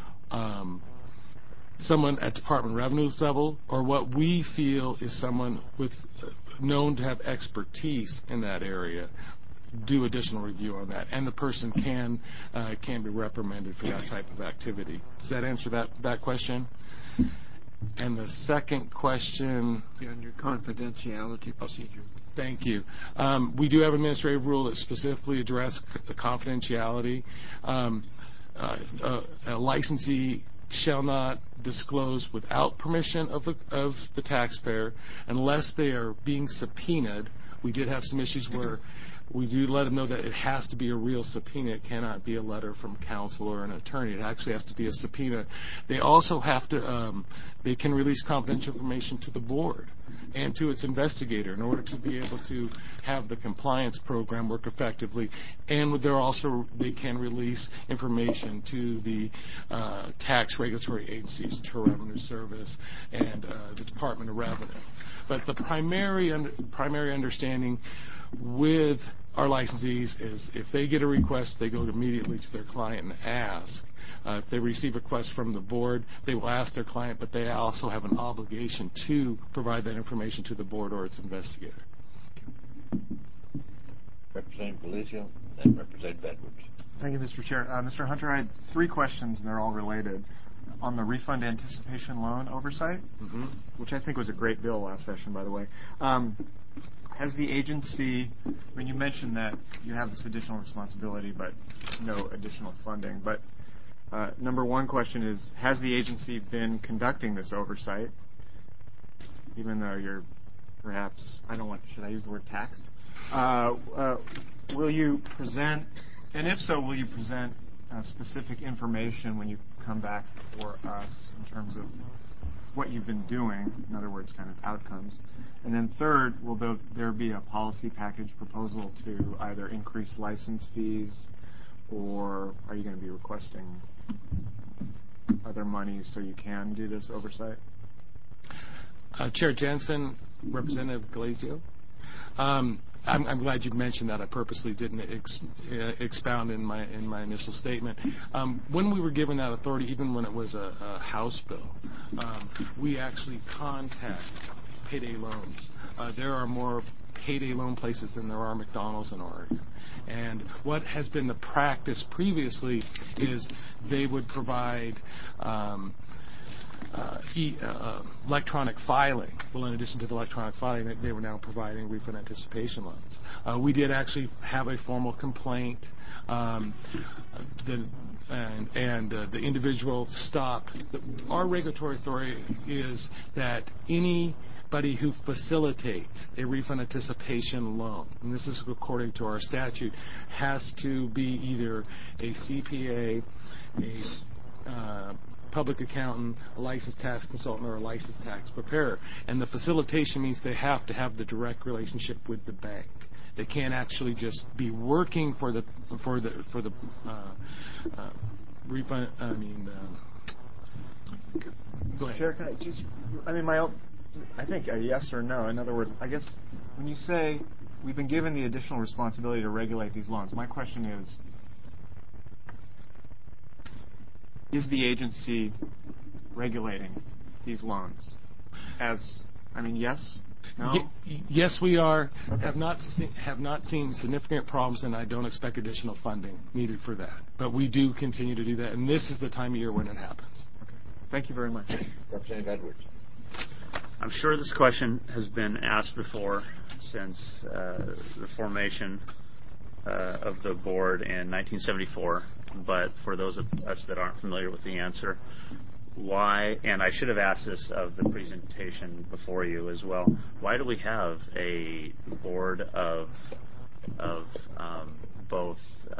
um, someone at Department of Revenue's level or what we feel is someone with uh, known to have expertise in that area do additional review on that. And the person can uh, can be reprimanded for that type of activity. Does that answer that, that question? And the second question... On your confidentiality procedure. Thank you. Um, we do have an administrative rule that specifically addresses c- confidentiality. Um, uh, uh, a licensee shall not disclose without permission of the, of the taxpayer unless they are being subpoenaed. We did have some issues where we do let them know that it has to be a real subpoena. It cannot be a letter from counsel or an attorney. It actually has to be a subpoena. They also have to, um, they can release confidential information to the board and to its investigator in order to be able to have the compliance program work effectively. And they're also, they can release information to the uh, tax regulatory agencies, Internal Revenue Service, and uh, the Department of Revenue. But the primary under, primary understanding with our licensees is if they get a request, they go immediately to their client and ask. Uh, if they receive a request from the board, they will ask their client, but they also have an obligation to provide that information to the board or its investigator. Representative Galizio and Representative Edwards. Thank you, Mister Chair. Uh, Mister Hunter, I had three questions, and they're all related. On the refund anticipation loan oversight, mm-hmm. which I think was a great bill last session, by the way. Um, Has the agency, when you mentioned that you have this additional responsibility but no additional funding, but uh, number one question is, has the agency been conducting this oversight, even though you're perhaps, I don't want, should I use the word taxed? Uh, uh, will you present, and if so, will you present uh, specific information when you come back for us in terms of what you've been doing, in other words, kind of outcomes? And then third, will there, there be a policy package proposal to either increase license fees, or are you going to be requesting other money so you can do this oversight? Uh, Chair Jensen, Representative Galizio. Um, I'm, I'm glad you mentioned that. I purposely didn't ex, uh, expound in my in my initial statement. Um, when we were given that authority, even when it was a, a House bill, um, we actually contact payday loans. Uh, there are more payday loan places than there are McDonald's in Oregon. And what has been the practice previously is they would provide um, Uh, e, uh, electronic filing. Well, in addition to the electronic filing, they were now providing refund anticipation loans. Uh, we did actually have a formal complaint, um, the, and, and uh, the individual stopped. Our regulatory authority is that anybody who facilitates a refund anticipation loan, and this is according to our statute, has to be either a C P A, a uh, public accountant, a licensed tax consultant, or a licensed tax preparer. And the facilitation means they have to have the direct relationship with the bank. They can't actually just be working for the for the for the uh, uh, refund. I mean, uh, go ahead. Chair, can I just? I mean, my. own- I think a yes or no. In other words, I guess when you say we've been given the additional responsibility to regulate these loans, my question is: is the agency regulating these loans? As I mean, yes. No? Y- yes, we are. Okay. Have not se- have not seen significant problems, and I don't expect additional funding needed for that. But we do continue to do that, and this is the time of year when it happens. Okay. Thank you very much. Representative Edwards. I'm sure this question has been asked before since uh, the formation uh, of the board in nineteen seventy-four, but for those of us that aren't familiar with the answer, why, and I should have asked this of the presentation before you as well, why do we have a board of, of um, both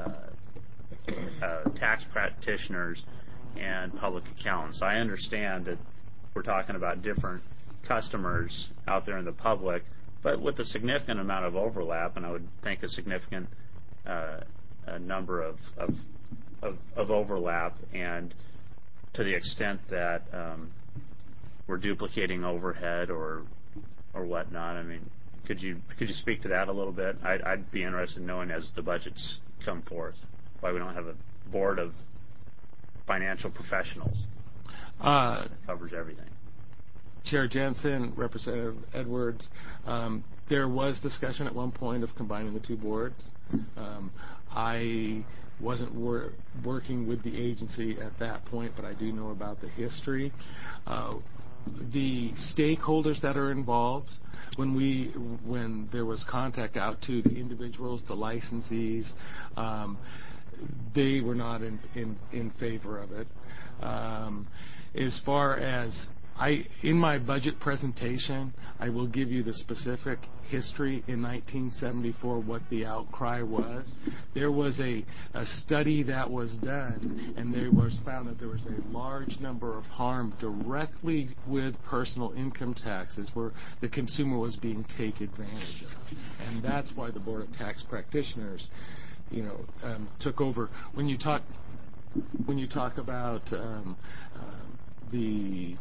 uh, uh, tax practitioners and public accountants? I understand that we're talking about different customers out there in the public, but with a significant amount of overlap, and I would think a significant uh, a number of, of, of, of overlap, and to the extent that um, we're duplicating overhead or or whatnot. I mean, could you could you speak to that a little bit? I'd, I'd be interested in knowing as the budgets come forth why we don't have a board of financial professionals Uh, that covers everything. Chair Jensen, Representative Edwards, um, there was discussion at one point of combining the two boards. Um, I wasn't wor- working with the agency at that point, but I do know about the history. Uh, the stakeholders that are involved, when we when there was contact out to the individuals, the licensees, um, they were not in, in, in favor of it. Um, as far as I, in my budget presentation, I will give you the specific history in nineteen seventy-four, what the outcry was. There was a, a study that was done, and there was found that there was a large number of harm directly with personal income taxes where the consumer was being taken advantage of. And that's why the Board of Tax Practitioners, you know, um, took over. When you talk, when you talk about um, um, the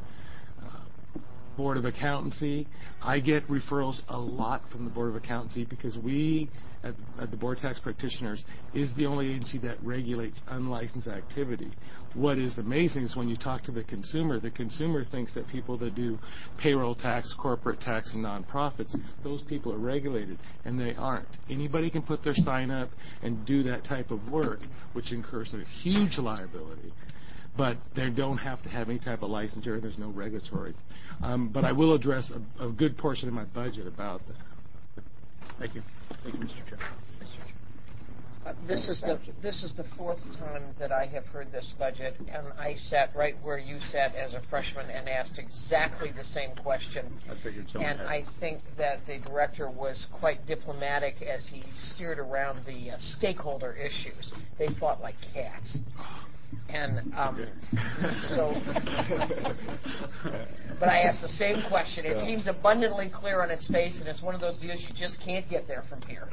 Board of Accountancy, I get referrals a lot from the Board of Accountancy because we, at, at the Board of Tax Practitioners, is the only agency that regulates unlicensed activity. What is amazing is when you talk to the consumer, the consumer thinks that people that do payroll tax, corporate tax, and nonprofits, those people are regulated, and they aren't. Anybody can put their sign up and do that type of work, which incurs a huge liability. But they don't have to have any type of licensure. There's no regulatory. Um, but I will address a, a good portion of my budget about that. Thank you. Thank you, Mister Chair. Uh, This is the this is the fourth time that I have heard this budget, and I sat right where you sat as a freshman and asked exactly the same question. I figured someone And had. I think that the director was quite diplomatic as he steered around the uh, stakeholder issues. They fought like cats. And um, so, but I asked the same question. It seems abundantly clear on its face, and it's one of those deals you just can't get there from here.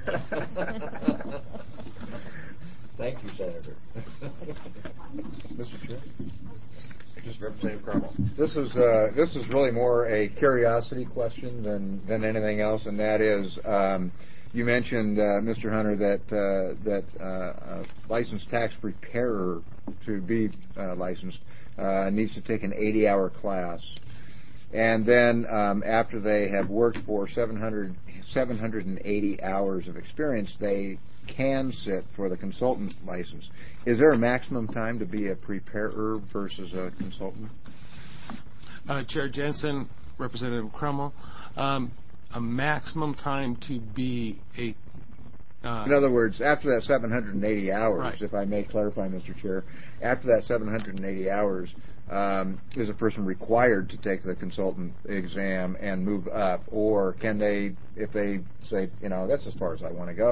Thank you, Senator. Mister Chair? Just Representative Crummell. This is uh, this is really more a curiosity question than than anything else, and that is. Um, You mentioned, uh, Mister Hunter, that uh, that uh, a licensed tax preparer to be uh, licensed uh, needs to take an eighty-hour class, and then um, after they have worked for seven hundred, seven hundred eighty hours of experience, they can sit for the consultant license. Is there a maximum time to be a preparer versus a consultant? Uh, Chair Jensen, Representative Crummell. Um, a maximum time to be a... Uh, In other words, after that seven hundred eighty hours, right. if I may clarify, Mister Chair, after that seven hundred eighty hours, um, is a person required to take the consultant exam and move up, or can they, if they say, you know, that's as far as I want to go,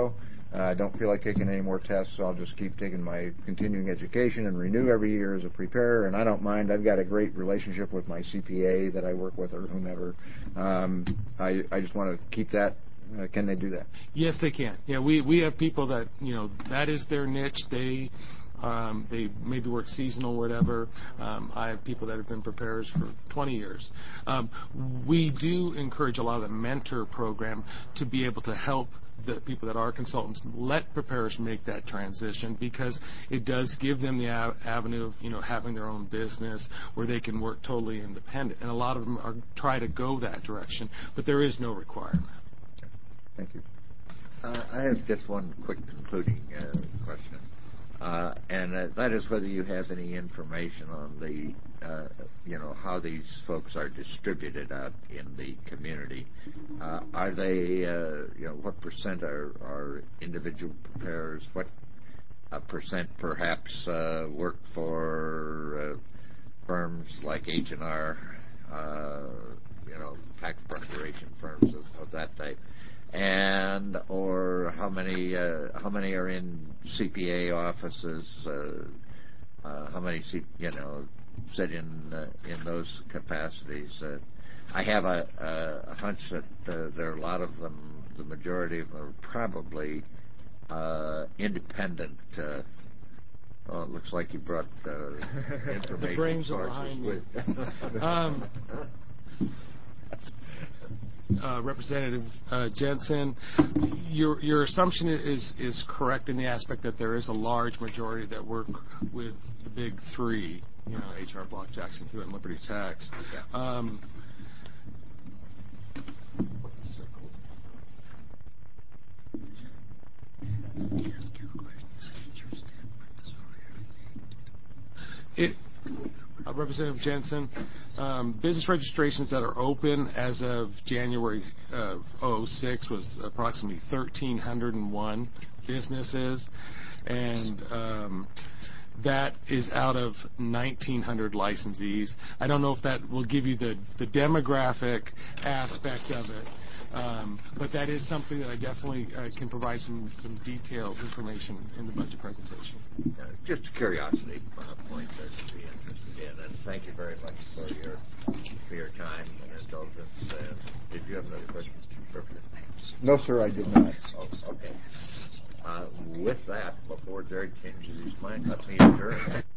Uh, I don't feel like taking any more tests, so I'll just keep taking my continuing education and renew every year as a preparer, and I don't mind. I've got a great relationship with my C P A that I work with or whomever. Um, I, I just want to keep that. Uh, can they do that? Yes, they can. Yeah, we, we have people that, you know, that is their niche. They um, they maybe work seasonal, whatever. Um, I have people that have been preparers for twenty years. Um, we do encourage a lot of the mentor program to be able to help the people that are consultants let preparers make that transition, because it does give them the av- avenue of, you know, having their own business where they can work totally independent. And a lot of them are try to go that direction, but there is no requirement. Thank you. Uh, I have just one quick concluding uh, question, uh, and uh, that is whether you have any information on the, uh, you know, how these folks are distributed out in the community. Uh, are they, uh, you know, what percent are, are individual preparers? What uh, percent perhaps uh, work for uh, firms like H and R, uh, you know, tax preparation firms of, of that type? And or how many uh, how many are in C P A offices? Uh, uh, how many C, you know sit in uh, in those capacities? Uh, I have a, a, a hunch that uh, there are a lot of them. The majority of them are probably uh, independent. Uh, oh, it looks like you brought uh, information The brains are sources behind with. me. um, Uh, Representative uh, Jensen, your your assumption is is correct in the aspect that there is a large majority that work with the big three, you know, H R Block, Jackson, Hewitt, and Liberty Tax. Um, it. Uh, Representative Jensen, um, business registrations that are open as of January of oh six was approximately one thousand three hundred one businesses, and um, that is out of nineteen hundred licensees. I don't know if that will give you the, the demographic aspect of it, um, but that is something that I definitely uh, can provide some, some detailed information in the budget presentation. Uh, just a curiosity uh, point that I'd be interested in, and thank you very much for your for your time and indulgence. Uh, did you have another question? No, sir, I did not. Oh, okay. Uh, with that, before Jared changes his mind, let me adjourn.